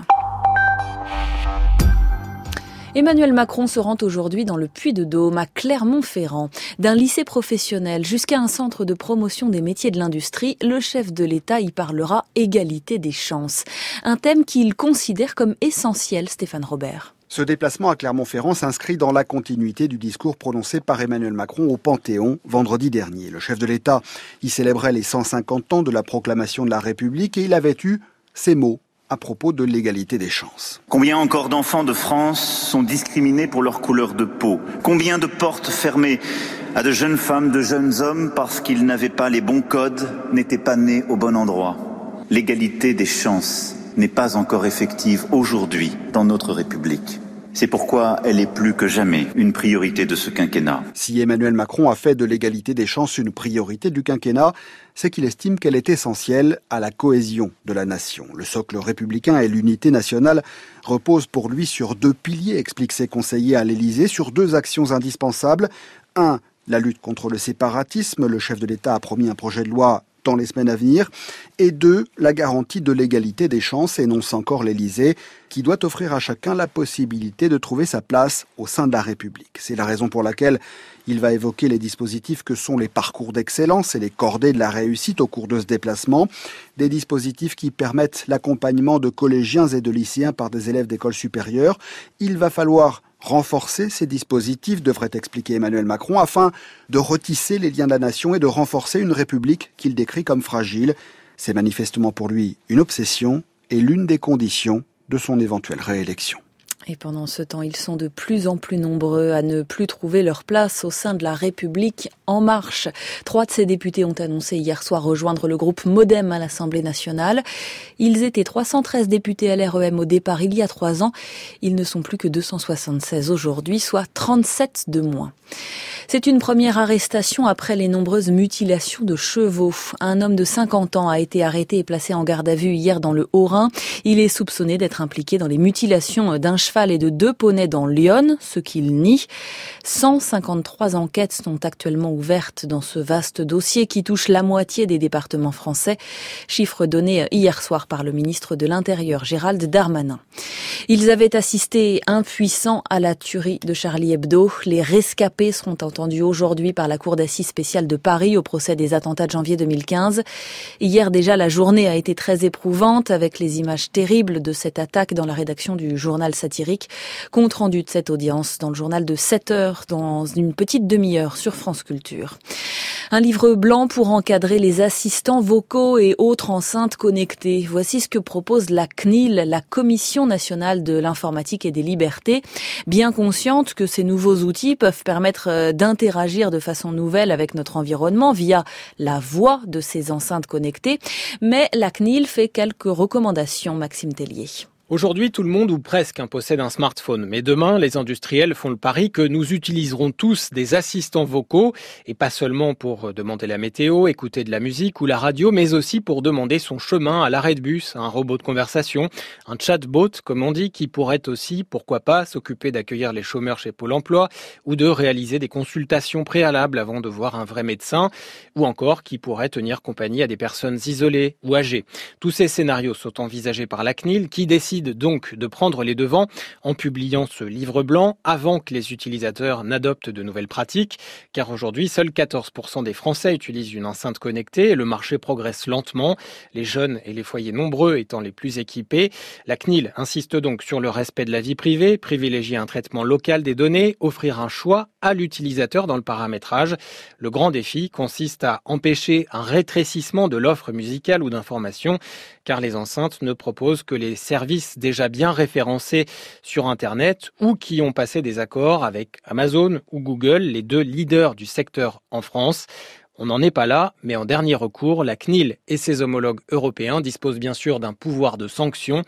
Emmanuel Macron se rend aujourd'hui dans le Puy-de-Dôme, à Clermont-Ferrand. D'un lycée professionnel jusqu'à un centre de promotion des métiers de l'industrie, le chef de l'État y parlera égalité des chances. Un thème qu'il considère comme essentiel, Stéphane Robert. Ce déplacement à Clermont-Ferrand s'inscrit dans la continuité du discours prononcé par Emmanuel Macron au Panthéon vendredi dernier. Le chef de l'État y célébrait les cent cinquante ans de la proclamation de la République et il avait eu ces mots à propos de l'égalité des chances. Combien encore d'enfants de France sont discriminés pour leur couleur de peau ? Combien de portes fermées à de jeunes femmes, de jeunes hommes parce qu'ils n'avaient pas les bons codes, n'étaient pas nés au bon endroit ? L'égalité des chances n'est pas encore effective aujourd'hui dans notre République. C'est pourquoi elle est plus que jamais une priorité de ce quinquennat. Si Emmanuel Macron a fait de l'égalité des chances une priorité du quinquennat, c'est qu'il estime qu'elle est essentielle à la cohésion de la nation. Le socle républicain et l'unité nationale reposent pour lui sur deux piliers, expliquent ses conseillers à l'Élysée, sur deux actions indispensables. Un, la lutte contre le séparatisme. Le chef de l'État a promis un projet de loi dans les semaines à venir. Et deux, la garantie de l'égalité des chances, énonce encore l'Élysée, qui doit offrir à chacun la possibilité de trouver sa place au sein de la République. C'est la raison pour laquelle il va évoquer les dispositifs que sont les parcours d'excellence et les cordées de la réussite au cours de ce déplacement. Des dispositifs qui permettent l'accompagnement de collégiens et de lycéens par des élèves d'école supérieure. Il va falloir renforcer ces dispositifs, devrait expliquer Emmanuel Macron, afin de retisser les liens de la nation et de renforcer une République qu'il décrit comme fragile. C'est manifestement pour lui une obsession et l'une des conditions de son éventuelle réélection. Et pendant ce temps, ils sont de plus en plus nombreux à ne plus trouver leur place au sein de la République en marche. Trois de ces députés ont annoncé hier soir rejoindre le groupe Modem à l'Assemblée nationale. Ils étaient trois cent treize députés L R E M au départ il y a trois ans. Ils ne sont plus que deux cent soixante-seize aujourd'hui, soit trente-sept de moins. C'est une première arrestation après les nombreuses mutilations de chevaux. Un homme de cinquante ans a été arrêté et placé en garde à vue hier dans le Haut-Rhin. Il est soupçonné d'être impliqué dans les mutilations d'un cheval et de deux poneys dans l'Yonne, ce qu'il nie. cent cinquante-trois enquêtes sont actuellement ouvertes dans ce vaste dossier qui touche la moitié des départements français. Chiffre donné hier soir par le ministre de l'Intérieur, Gérald Darmanin. Ils avaient assisté impuissants à la tuerie de Charlie Hebdo. Les rescapés seront entendus aujourd'hui par la Cour d'assises spéciale de Paris au procès des attentats de janvier deux mille quinze. Hier déjà, la journée a été très éprouvante avec les images terribles de cette attaque dans la rédaction du journal satirique. Compte rendu de cette audience dans le journal de sept heures dans une petite demi-heure sur France Culture. Un livre blanc pour encadrer les assistants vocaux et autres enceintes connectées. Voici ce que propose la C N I L, la Commission nationale de l'informatique et des libertés. Bien consciente que ces nouveaux outils peuvent permettre d'interagir de façon nouvelle avec notre environnement via la voix de ces enceintes connectées. Mais la C N I L fait quelques recommandations, Maxime Tellier. Aujourd'hui, tout le monde ou presque possède un smartphone. Mais demain, les industriels font le pari que nous utiliserons tous des assistants vocaux, et pas seulement pour demander la météo, écouter de la musique ou la radio, mais aussi pour demander son chemin à l'arrêt de bus, un robot de conversation, un chatbot, comme on dit, qui pourrait aussi, pourquoi pas, s'occuper d'accueillir les chômeurs chez Pôle emploi, ou de réaliser des consultations préalables avant de voir un vrai médecin, ou encore qui pourrait tenir compagnie à des personnes isolées ou âgées. Tous ces scénarios sont envisagés par la C N I L, qui décide donc de prendre les devants en publiant ce livre blanc avant que les utilisateurs n'adoptent de nouvelles pratiques, car aujourd'hui, seuls quatorze pour cent des Français utilisent une enceinte connectée et le marché progresse lentement, les jeunes et les foyers nombreux étant les plus équipés. La C N I L insiste donc sur le respect de la vie privée, privilégier un traitement local des données, offrir un choix à l'utilisateur dans le paramétrage. Le grand défi consiste à empêcher un rétrécissement de l'offre musicale ou d'information, car les enceintes ne proposent que les services déjà bien référencés sur Internet ou qui ont passé des accords avec Amazon ou Google, les deux leaders du secteur en France. On n'en est pas là, mais en dernier recours, la C N I L et ses homologues européens disposent bien sûr d'un pouvoir de sanction,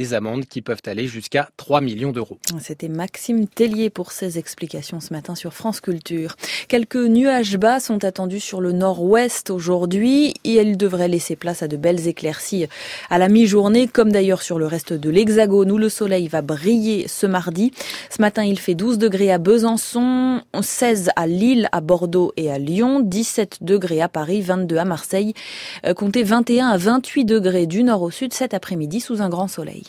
des amendes qui peuvent aller jusqu'à trois millions d'euros. C'était Maxime Tellier pour ses explications ce matin sur France Culture. Quelques nuages bas sont attendus sur le nord-ouest aujourd'hui et ils devraient laisser place à de belles éclaircies à la mi-journée, comme d'ailleurs sur le reste de l'Hexagone où le soleil va briller ce mardi. Ce matin, il fait douze degrés à Besançon, seize à Lille, à Bordeaux et à Lyon, dix-sept degrés à Paris, vingt-deux à Marseille. Euh, comptez vingt et un à vingt-huit degrés du nord au sud cet après-midi sous un grand soleil.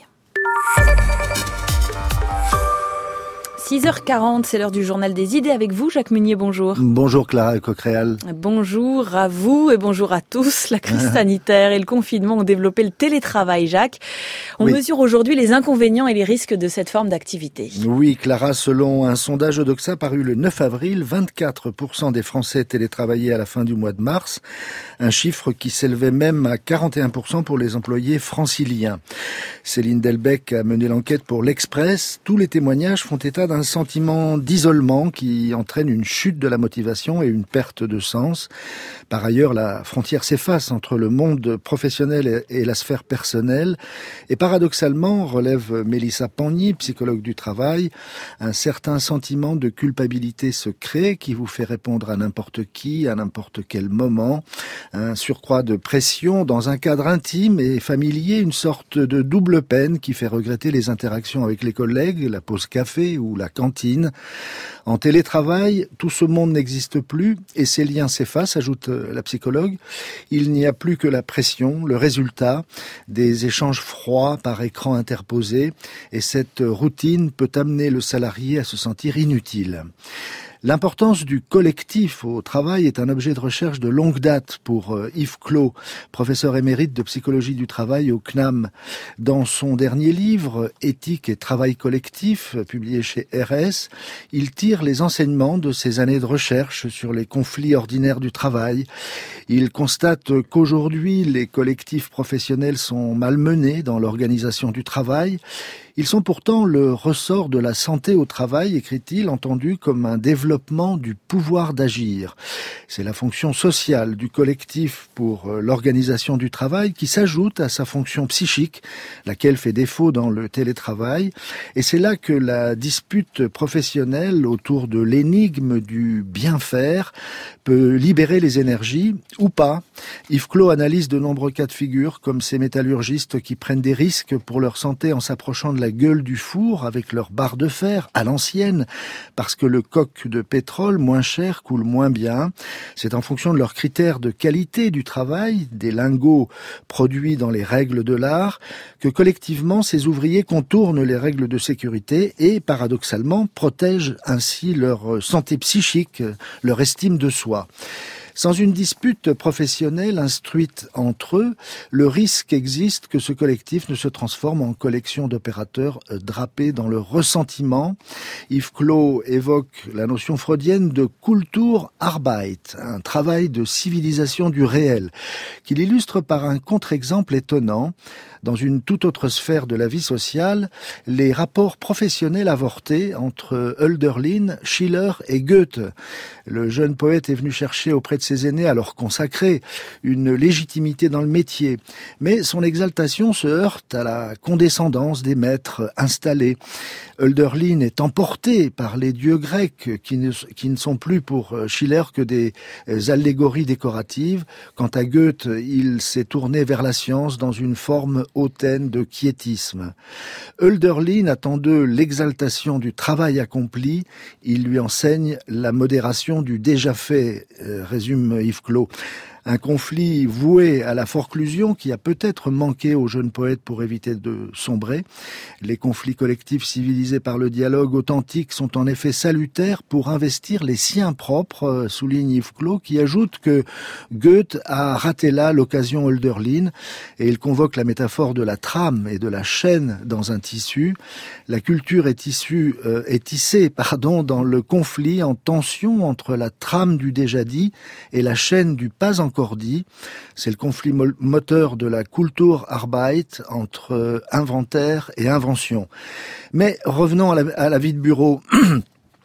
six heures quarante, c'est l'heure du journal des idées avec vous, Jacques Munier, bonjour. Bonjour Clara Coquerel. Bonjour à vous et bonjour à tous. La crise sanitaire et le confinement ont développé le télétravail, Jacques. On oui. mesure aujourd'hui les inconvénients et les risques de cette forme d'activité. Oui, Clara, selon un sondage Odoxa paru le neuf avril, vingt-quatre pour cent des Français télétravaillaient à la fin du mois de mars, un chiffre qui s'élevait même à quarante et un pour cent pour les employés franciliens. Céline Delbecq a mené l'enquête pour l'Express. Tous les témoignages font état d'un sentiment d'isolement qui entraîne une chute de la motivation et une perte de sens. Par ailleurs, la frontière s'efface entre le monde professionnel et la sphère personnelle. Et paradoxalement, relève Mélissa Pagny, psychologue du travail, un certain sentiment de culpabilité se crée qui vous fait répondre à n'importe qui, à n'importe quel moment. Un surcroît de pression dans un cadre intime et familier, une sorte de double peine qui fait regretter les interactions avec les collègues, la pause café ou la cantine. En télétravail, tout ce monde n'existe plus et ces liens s'effacent, ajoute la psychologue. Il n'y a plus que la pression, le résultat, des échanges froids par écran interposé et cette routine peut amener le salarié à se sentir inutile. L'importance du collectif au travail est un objet de recherche de longue date pour Yves Clos, professeur émérite de psychologie du travail au C N A M. Dans son dernier livre, Éthique et travail collectif, publié chez R S, il tire les enseignements de ses années de recherche sur les conflits ordinaires du travail. Il constate qu'aujourd'hui, les collectifs professionnels sont malmenés dans l'organisation du travail. Ils sont pourtant le ressort de la santé au travail, écrit-il, entendu comme un développement du pouvoir d'agir. C'est la fonction sociale du collectif pour l'organisation du travail qui s'ajoute à sa fonction psychique, laquelle fait défaut dans le télétravail. Et c'est là que la dispute professionnelle autour de l'énigme du bien faire peut libérer les énergies ou pas. Yves Clos analyse de nombreux cas de figure, comme ces métallurgistes qui prennent des risques pour leur santé en s'approchant de la gueule du four avec leur barre de fer à l'ancienne, parce que le coq de pétrole moins cher coule moins bien. C'est en fonction de leurs critères de qualité du travail, des lingots produits dans les règles de l'art, que collectivement ces ouvriers contournent les règles de sécurité et, paradoxalement, protègent ainsi leur santé psychique, leur estime de soi. Sans une dispute professionnelle instruite entre eux, le risque existe que ce collectif ne se transforme en collection d'opérateurs drapés dans le ressentiment. Yves Clos évoque la notion freudienne de Kulturarbeit, un travail de civilisation du réel, qu'il illustre par un contre-exemple étonnant. Dans une toute autre sphère de la vie sociale, les rapports professionnels avortés entre Hölderlin, Schiller et Goethe. Le jeune poète est venu chercher auprès de ses aînés à leur consacrer une légitimité dans le métier. Mais son exaltation se heurte à la condescendance des maîtres installés. Hölderlin est emporté par les dieux grecs qui ne, qui ne sont plus pour Schiller que des allégories décoratives. Quant à Goethe, il s'est tourné vers la science dans une forme hautaine de quiétisme. Hölderlin attend d'eux l'exaltation du travail accompli, il lui enseigne la modération du déjà fait, euh, résume Yves Clos. Un conflit voué à la forclusion qui a peut-être manqué au jeune poète pour éviter de sombrer. Les conflits collectifs civilisés par le dialogue authentique sont en effet salutaires pour investir les siens propres, souligne Yves Clos, qui ajoute que Goethe a raté là l'occasion Hölderlin et il convoque la métaphore de la trame et de la chaîne dans un tissu. La culture est tissue, euh, est tissée, pardon, dans le conflit en tension entre la trame du déjà dit et la chaîne du pas encore encore dit. C'est le conflit moteur de la Kulturarbeit entre inventaire et invention. Mais revenons à la, à la vie de bureau.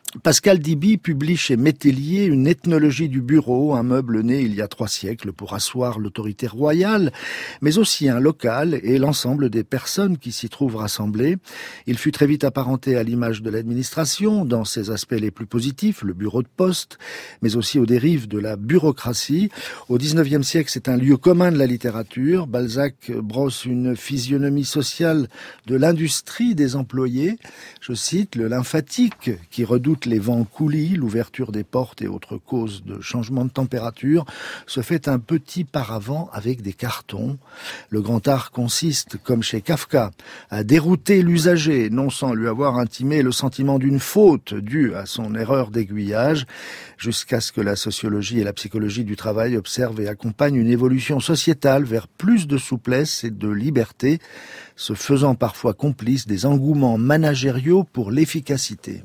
Pascal Diby publie chez Métellier une ethnologie du bureau, un meuble né il y a trois siècles pour asseoir l'autorité royale, mais aussi un local et l'ensemble des personnes qui s'y trouvent rassemblées. Il fut très vite apparenté à l'image de l'administration, dans ses aspects les plus positifs, le bureau de poste, mais aussi aux dérives de la bureaucratie. Au dix-neuvième siècle, c'est un lieu commun de la littérature. Balzac brosse une physionomie sociale de l'industrie des employés. Je cite, le lymphatique qui redoute les vents coulis, l'ouverture des portes et autres causes de changement de température, se fait un petit paravent avec des cartons. Le grand art consiste, comme chez Kafka, à dérouter l'usager, non sans lui avoir intimé le sentiment d'une faute due à son erreur d'aiguillage, jusqu'à ce que la sociologie et la psychologie du travail observent et accompagnent une évolution sociétale vers plus de souplesse et de liberté, se faisant parfois complice des engouements managériaux pour l'efficacité.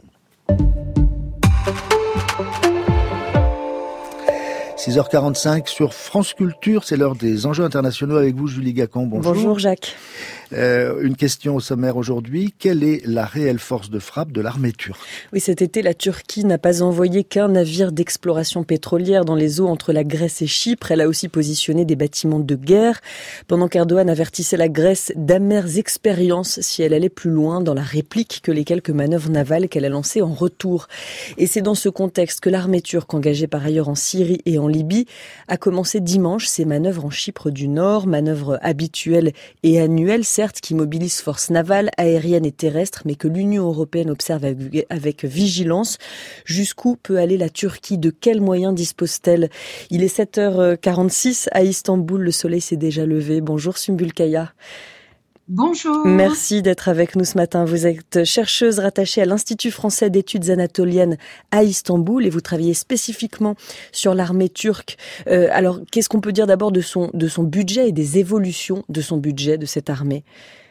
six heures quarante-cinq sur France Culture, c'est l'heure des enjeux internationaux avec vous, Julie Gacon. Bonjour. Bonjour Jacques. Euh, une question au sommaire aujourd'hui. Quelle est la réelle force de frappe de l'armée turque ? Oui, cet été, la Turquie n'a pas envoyé qu'un navire d'exploration pétrolière dans les eaux entre la Grèce et Chypre. Elle a aussi positionné des bâtiments de guerre. Pendant qu'Erdogan avertissait la Grèce d'amères expériences si elle allait plus loin dans la réplique que les quelques manœuvres navales qu'elle a lancées en retour. Et c'est dans ce contexte que l'armée turque, engagée par ailleurs en Syrie et en Libye, a commencé dimanche ses manœuvres en Chypre du Nord, manœuvres habituelles et annuelles, certes, qui mobilise forces navales, aériennes et terrestres, mais que l'Union européenne observe avec vigilance. Jusqu'où peut aller la Turquie ? De quels moyens dispose-t-elle ? Il est sept heures quarante-six à Istanbul, le soleil s'est déjà levé. Bonjour Sümbül Kaya. Bonjour. Merci d'être avec nous ce matin. Vous êtes chercheuse rattachée à l'Institut français d'études anatoliennes à Istanbul et vous travaillez spécifiquement sur l'armée turque. Euh, alors, qu'est-ce qu'on peut dire d'abord de son, de son budget et des évolutions de son budget, de cette armée ?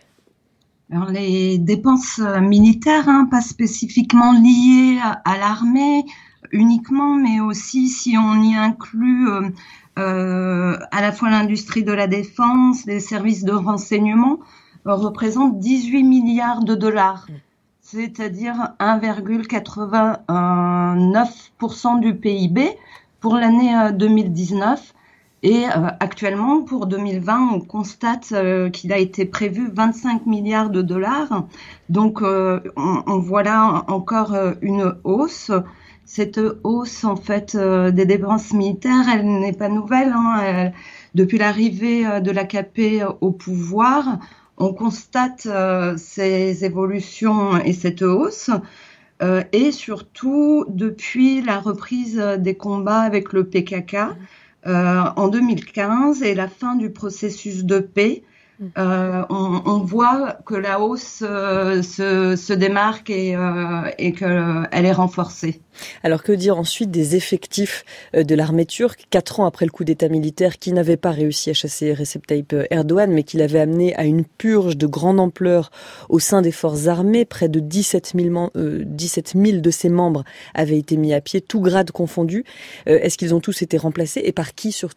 Alors, les dépenses militaires, hein, pas spécifiquement liées à, à l'armée uniquement, mais aussi si on y inclut euh, euh, à la fois l'industrie de la défense, les services de renseignement, représente dix-huit milliards de dollars, c'est-à-dire un virgule quatre-vingt-neuf pour cent du P I B pour l'année deux mille dix-neuf. Et euh, actuellement, pour deux mille vingt, on constate euh, qu'il a été prévu vingt-cinq milliards de dollars. Donc, euh, on, on voit là encore euh, une hausse. Cette hausse, en fait, euh, des dépenses militaires, elle n'est pas nouvelle. Hein. Elle, depuis l'arrivée euh, de l'A K P au pouvoir, on constate euh, ces évolutions et cette hausse, euh, et surtout depuis la reprise des combats avec le P K K euh, en deux mille quinze et la fin du processus de paix. Euh, on, on voit que la hausse euh, se, se démarque et, euh, et qu'elle est renforcée. Alors que dire ensuite des effectifs de l'armée turque, quatre ans après le coup d'État militaire qui n'avait pas réussi à chasser Recep Tayyip Erdogan, mais qui l'avait amené à une purge de grande ampleur au sein des forces armées. Près de dix-sept mille, euh, dix-sept mille de ses membres avaient été mis à pied, tous grades confondus. Euh, est-ce qu'ils ont tous été remplacés et par qui surtout ?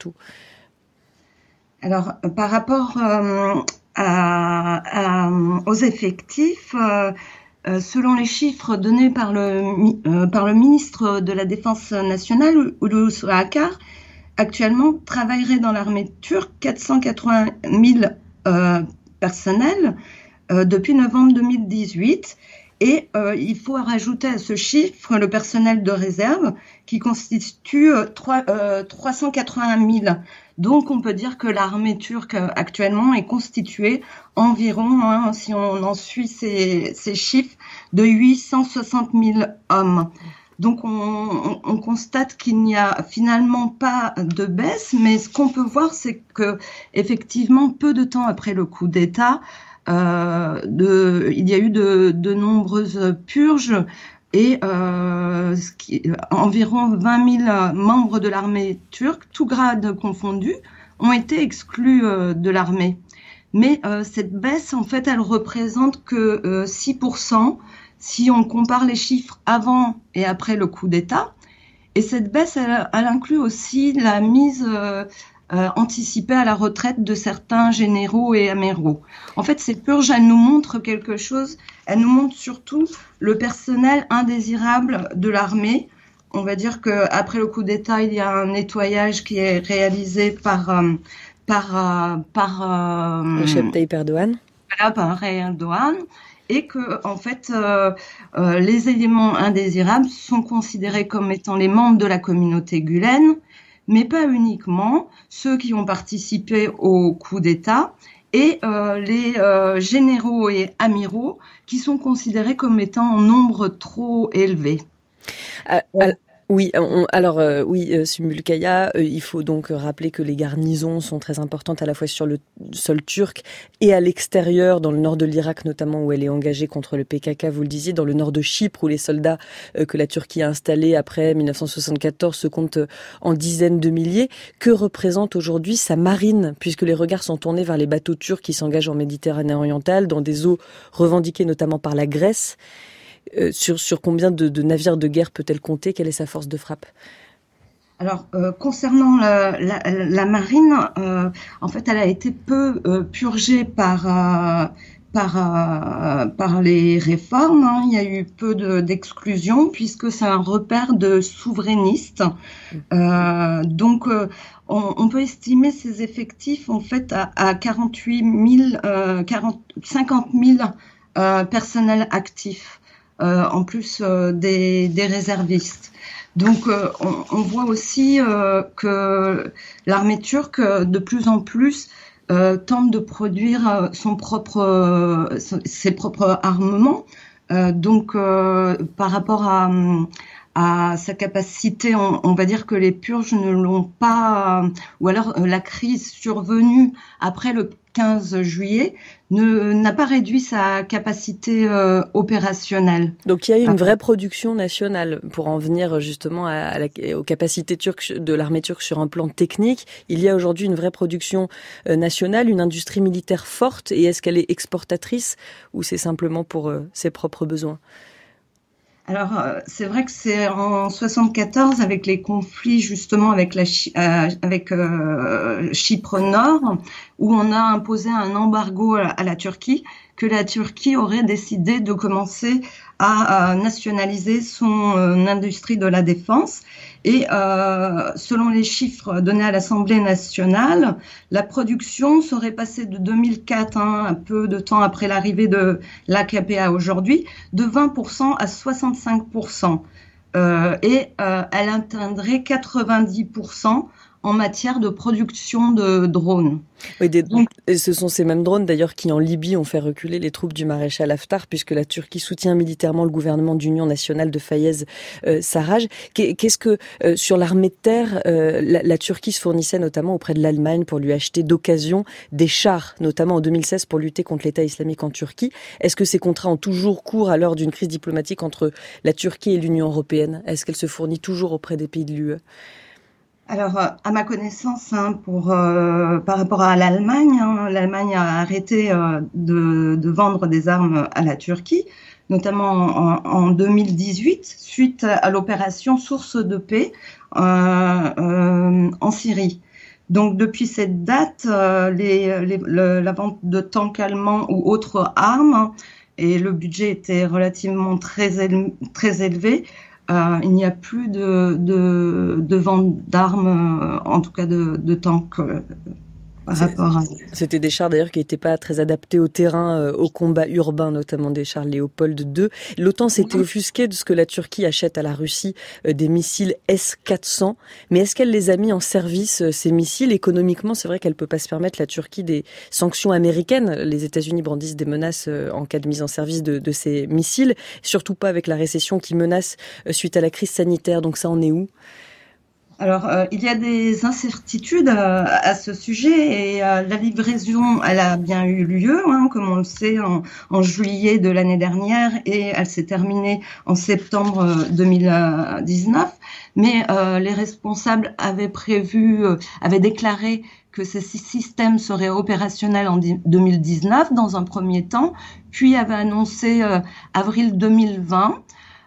Alors, par rapport euh, à, à, aux effectifs, euh, euh, selon les chiffres donnés par le, euh, par le ministre de la Défense nationale, Hulusi Akar, actuellement travaillerait dans l'armée turque quatre cent quatre-vingt mille euh, personnels euh, depuis novembre deux mille dix-huit. Et euh, il faut rajouter à ce chiffre le personnel de réserve qui constitue euh, trois cent quatre-vingt mille. Donc on peut dire que l'armée turque actuellement est constituée environ, hein, si on en suit ces, ces chiffres, de huit cent soixante mille hommes. Donc on, on, on constate qu'il n'y a finalement pas de baisse, mais ce qu'on peut voir, c'est que effectivement, peu de temps après le coup d'État, euh, de, il y a eu de, de nombreuses purges. Et euh, ce qui, environ vingt mille membres de l'armée turque, tous grades confondus, ont été exclus euh, de l'armée. Mais euh, cette baisse, en fait, elle représente que euh, six pour cent si on compare les chiffres avant et après le coup d'État. Et cette baisse, elle, elle inclut aussi la mise euh, euh, anticiper à la retraite de certains généraux et amiraux. En fait, ces purges, elles nous montrent quelque chose. Elles nous montrent surtout le personnel indésirable de l'armée. On va dire qu'après le coup d'État, il y a un nettoyage qui est réalisé par euh, par euh, par euh, Recep Tayyip Erdogan. Voilà, par Erdogan. Et que, en fait, euh, euh, les éléments indésirables sont considérés comme étant les membres de la communauté Gülen, mais pas uniquement ceux qui ont participé au coup d'État et euh, les euh, généraux et amiraux qui sont considérés comme étant en nombre trop élevé. Euh, alors... Oui, on, alors euh, oui, euh, Sümbül-Kaya, euh, il faut donc rappeler que les garnisons sont très importantes à la fois sur le sol turc et à l'extérieur, dans le nord de l'Irak notamment, où elle est engagée contre le P K K, vous le disiez, dans le nord de Chypre, où les soldats euh, que la Turquie a installés après dix-neuf cent soixante-quatorze se comptent en dizaines de milliers. Que représente aujourd'hui sa marine, puisque les regards sont tournés vers les bateaux turcs qui s'engagent en Méditerranée orientale, dans des eaux revendiquées notamment par la Grèce? Euh, sur, sur combien de, de navires de guerre peut-elle compter? Quelle est sa force de frappe? Alors, euh, concernant la, la, la marine, euh, en fait, elle a été peu euh, purgée par, euh, par, euh, par les réformes. Hein. Il y a eu peu de, d'exclusion puisque c'est un repère de souverainistes. Euh, donc, euh, on, on peut estimer ces effectifs en fait à, à quarante-huit mille, euh, quarante, cinquante mille euh, personnels actifs. Euh, en plus euh, des, des réservistes. Donc euh, on, on voit aussi euh, que l'armée turque de plus en plus euh, tente de produire son propre, euh, ses propres armements. Euh, donc euh, par rapport à, à sa capacité, on, on va dire que les purges ne l'ont pas, ou alors euh, la crise survenue après le quinze juillet ne, n'a pas réduit sa capacité euh, opérationnelle. Donc il y a eu une vraie production nationale pour en venir justement à, à la, aux capacités turques de l'armée turque sur un plan technique. Il y a aujourd'hui une vraie production euh, nationale, une industrie militaire forte. Et est-ce qu'elle est exportatrice ou c'est simplement pour euh, ses propres besoins? Alors, euh, c'est vrai que c'est en soixante-quatorze, avec les conflits justement avec la euh, avec euh, Chypre Nord, où on a imposé un embargo à, à la Turquie, que la Turquie aurait décidé de commencer à, à nationaliser son euh, industrie de la défense. Et euh, selon les chiffres donnés à l'Assemblée nationale, la production serait passée de deux mille quatre, hein, un peu de temps après l'arrivée de l'A K P à aujourd'hui, de vingt pour cent à soixante-cinq pour cent. Euh, et euh, elle atteindrait quatre-vingt-dix pour cent en matière de production de drones. Oui, des, Donc, et ce sont ces mêmes drones d'ailleurs qui en Libye ont fait reculer les troupes du maréchal Haftar, puisque la Turquie soutient militairement le gouvernement d'union nationale de Fayez euh, Sarraj. Qu'est-ce que euh, sur l'armée de terre, euh, la, la Turquie se fournissait notamment auprès de l'Allemagne pour lui acheter d'occasion des chars, notamment en deux mille seize pour lutter contre l'État islamique en Turquie. Est-ce que ces contrats ont toujours cours à l'heure d'une crise diplomatique entre la Turquie et l'Union européenne? Est-ce qu'elle se fournit toujours auprès des pays de l'U E? Alors, à ma connaissance, hein, pour euh, par rapport à l'Allemagne, hein, l'Allemagne a arrêté euh, de, de vendre des armes à la Turquie, notamment en, en deux mille dix-huit, suite à l'opération Source de paix euh, euh, en Syrie. Donc, depuis cette date, euh, les, les, le, la vente de tanks allemands ou autres armes, hein, et le budget était relativement très, éle, très élevé. Euh, il n'y a plus de, de, de vente d'armes, euh, en tout cas de, de tanks. Euh, par rapport à... C'était des chars d'ailleurs qui n'étaient pas très adaptés au terrain, euh, au combat urbain, notamment des chars Léopold deux. L'OTAN s'était offusquée de ce que la Turquie achète à la Russie euh, des missiles S quatre cents. Mais est-ce qu'elle les a mis en service, euh, ces missiles? Économiquement, c'est vrai qu'elle ne peut pas se permettre, la Turquie, des sanctions américaines. Les États-Unis brandissent des menaces euh, en cas de mise en service de, de ces missiles, surtout pas avec la récession qui menace euh, suite à la crise sanitaire. Donc ça en est où? Alors, euh, il y a des incertitudes euh, à ce sujet et euh, la livraison, elle a bien eu lieu, hein, comme on le sait, en, en juillet de l'année dernière et elle s'est terminée en septembre deux mille dix-neuf. Mais euh, les responsables avaient prévu, euh, avaient déclaré que ces systèmes seraient opérationnels en deux mille dix-neuf dans un premier temps, puis avaient annoncé euh, avril deux mille vingt.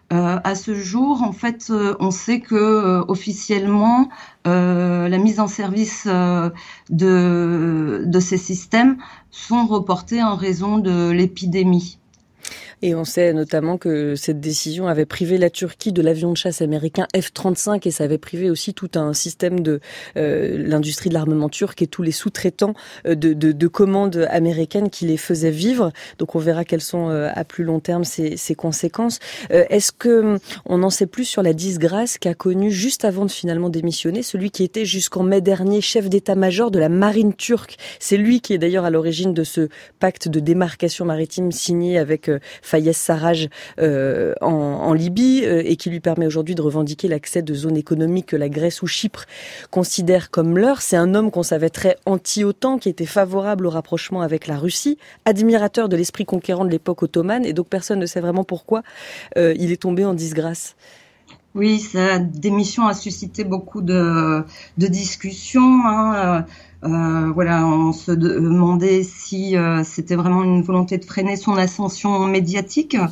Euh, à ce jour, en fait, euh, on sait que euh, officiellement, euh, la mise en service euh, de, de ces systèmes sont reportés en raison de l'épidémie. Et on sait notamment que cette décision avait privé la Turquie de l'avion de chasse américain F trente-cinq et ça avait privé aussi tout un système de euh, l'industrie de l'armement turc et tous les sous-traitants euh, de, de, de commandes américaines qui les faisaient vivre. Donc on verra quelles sont euh, à plus long terme ces, ces conséquences. Euh, est-ce que on en sait plus sur la disgrâce qu'a connue juste avant de finalement démissionner celui qui était jusqu'en mai dernier chef d'état-major de la marine turque? C'est lui qui est d'ailleurs à l'origine de ce pacte de démarcation maritime signé avec euh, Fayez Sarraj euh, en, en Libye euh, et qui lui permet aujourd'hui de revendiquer l'accès de zones économiques que la Grèce ou Chypre considèrent comme leur. C'est un homme qu'on savait très anti-OTAN, qui était favorable au rapprochement avec la Russie, admirateur de l'esprit conquérant de l'époque ottomane, et donc personne ne sait vraiment pourquoi euh, il est tombé en disgrâce. Oui, sa démission a suscité beaucoup de, de discussions. Hein. Euh, voilà, on se demandait si euh, c'était vraiment une volonté de freiner son ascension médiatique euh,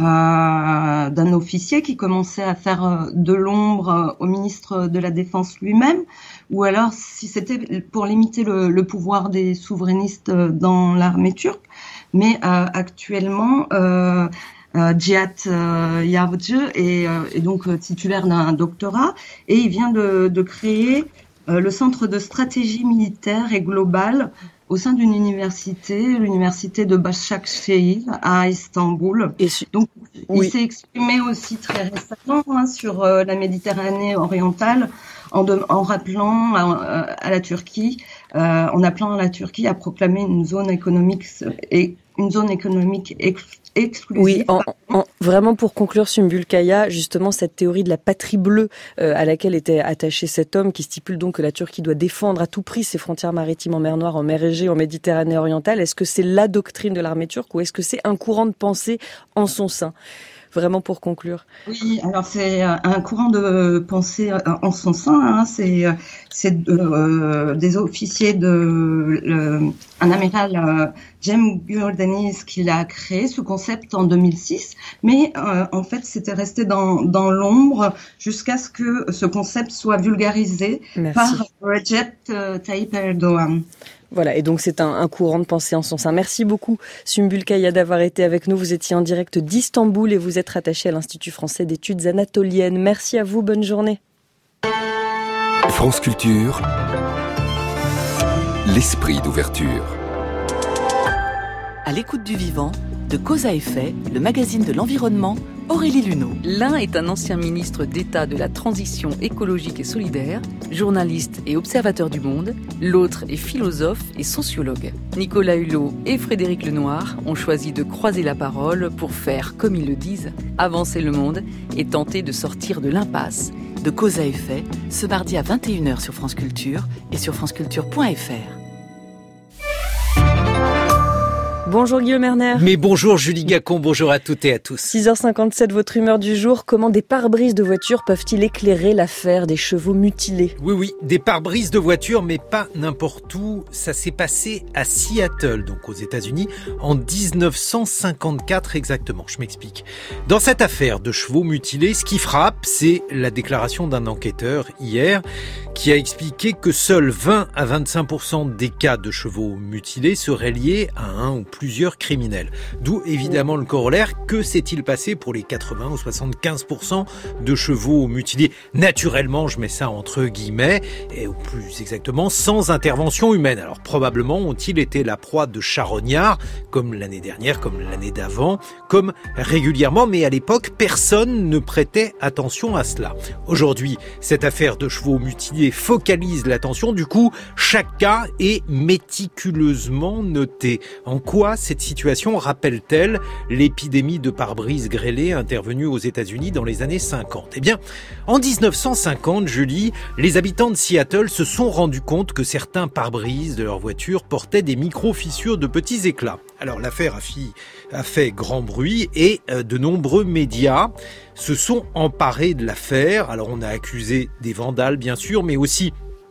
d'un officier qui commençait à faire de l'ombre au ministre de la Défense lui-même, ou alors si c'était pour limiter le, le pouvoir des souverainistes dans l'armée turque. Mais euh, actuellement... Euh, Euh, Cihat euh, Yavcı est, euh, est donc euh, titulaire d'un doctorat et il vient de, de créer euh, le centre de stratégie militaire et globale au sein d'une université, l'université de Başakşehir à Istanbul. Et donc, oui. Il s'est exprimé aussi très récemment hein, sur euh, la Méditerranée orientale en, de, en rappelant à, à la Turquie, euh, en appelant la Turquie à proclamer une zone économique et une zone économique ex- exclusive. Oui, en, en, vraiment pour conclure, Sümbül Kaya, justement cette théorie de la patrie bleue euh, à laquelle était attaché cet homme qui stipule donc que la Turquie doit défendre à tout prix ses frontières maritimes en mer Noire, en mer Égée, en Méditerranée orientale, est-ce que c'est la doctrine de l'armée turque ou est-ce que c'est un courant de pensée en son sein ? Vraiment pour conclure. Oui, alors c'est un courant de pensée en son sein. Hein, c'est c'est euh, des officiers de le, un amiral euh, Cem Gürdeniz qui l'a créé ce concept en deux mille six, mais euh, en fait c'était resté dans dans l'ombre jusqu'à ce que ce concept soit vulgarisé Merci. par Recep Tayyip Erdogan. Voilà, et donc c'est un, un courant de pensée en son sein. Merci beaucoup, Sümbül Kaya, d'avoir été avec nous. Vous étiez en direct d'Istanbul et vous êtes rattaché à l'Institut français d'études anatoliennes. Merci à vous, bonne journée. France Culture, l'esprit d'ouverture. À l'écoute du vivant, de Cause à effet, le magazine de l'environnement, Aurélie Luneau. L'un est un ancien ministre d'État de la Transition écologique et solidaire, journaliste et observateur du monde. L'autre est philosophe et sociologue. Nicolas Hulot et Frédéric Lenoir ont choisi de croiser la parole pour faire, comme ils le disent, avancer le monde et tenter de sortir de l'impasse. De Cause à effet, ce mardi à vingt et une heures sur France Culture et sur franceculture point f r. Bonjour Guillaume Erner. Mais bonjour Julie Gacon, bonjour à toutes et à tous. six heures cinquante-sept, votre humeur du jour. Comment des pare-brises de voitures peuvent-ils éclairer l'affaire des chevaux mutilés ? Oui, oui, des pare-brises de voitures, mais pas n'importe où. Ça s'est passé à Seattle, donc aux États-Unis, en dix-neuf cent cinquante-quatre exactement. Je m'explique. Dans cette affaire de chevaux mutilés, ce qui frappe, c'est la déclaration d'un enquêteur hier qui a expliqué que seuls vingt à vingt-cinq pour cent des cas de chevaux mutilés seraient liés à un ou plusieurs criminels. D'où évidemment le corollaire, que s'est-il passé pour les quatre-vingts ou soixante-quinze pour cent de chevaux mutilés ? Naturellement, je mets ça entre guillemets, et ou plus exactement, sans intervention humaine. Alors probablement ont-ils été la proie de charognards, comme l'année dernière, comme l'année d'avant, comme régulièrement, mais à l'époque, personne ne prêtait attention à cela. Aujourd'hui, cette affaire de chevaux mutilés focalise l'attention, du coup, chaque cas est méticuleusement noté. En quoi cette situation rappelle-t-elle l'épidémie de pare-brise grêlés intervenue aux États-Unis dans les années cinquante ? Eh bien, en dix-neuf cent cinquante, Julie, les habitants de Seattle se sont rendus compte que certains pare-brises de leurs voitures portaient des micro-fissures de petits éclats. Alors l'affaire a, fi, a fait grand bruit et euh, de nombreux médias se sont emparés de l'affaire. Alors on a accusé des vandales bien sûr, mais aussi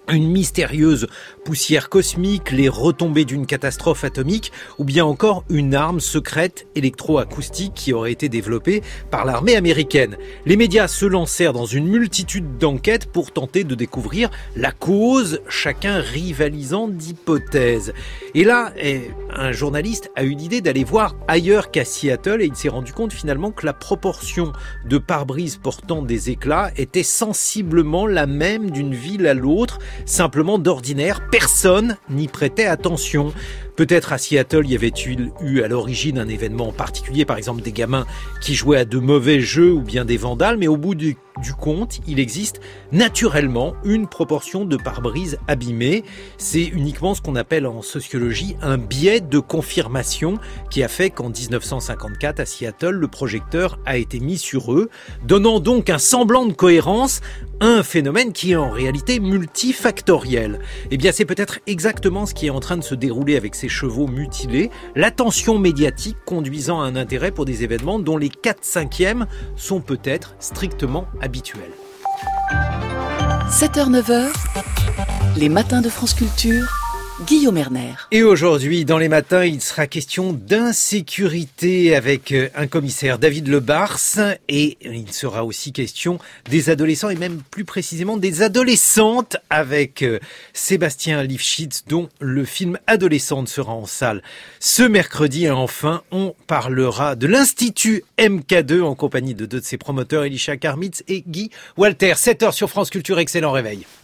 Une mystérieuse poussière cosmique, les retombées d'une catastrophe atomique ou bien encore une arme secrète électroacoustique qui aurait été développée par l'armée américaine. Les médias se lancèrent dans une multitude d'enquêtes pour tenter de découvrir la cause, chacun rivalisant d'hypothèses. Et là, un journaliste a eu l'idée d'aller voir ailleurs qu'à Seattle et il s'est rendu compte finalement que la proportion de pare-brise portant des éclats était sensiblement la même d'une ville à l'autre. Simplement, d'ordinaire, personne n'y prêtait attention. Peut-être à Seattle y avait-il eu à l'origine un événement particulier, par exemple des gamins qui jouaient à de mauvais jeux ou bien des vandales, mais au bout du, du compte, il existe naturellement une proportion de pare-brise abîmés. C'est uniquement ce qu'on appelle en sociologie un biais de confirmation qui a fait qu'en dix-neuf cent cinquante-quatre, à Seattle, le projecteur a été mis sur eux, donnant donc un semblant de cohérence à un phénomène qui est en réalité multifactoriel. Eh bien, c'est peut-être exactement ce qui est en train de se dérouler avec ces chevaux mutilés, l'attention médiatique conduisant à un intérêt pour des événements dont les quatre cinquièmes sont peut-être strictement habituels. sept heures neuf heures, les matins de France Culture, Guillaume Erner. Et aujourd'hui, dans les matins, il sera question d'insécurité avec un commissaire, David Lebars, et il sera aussi question des adolescents et même plus précisément des adolescentes avec Sébastien Lifshitz, dont le film Adolescente sera en salle ce mercredi. Et enfin, on parlera de l'Institut M K deux en compagnie de deux de ses promoteurs, Elisha Karmitz et Guy Walter. sept heures sur France Culture, excellent réveil.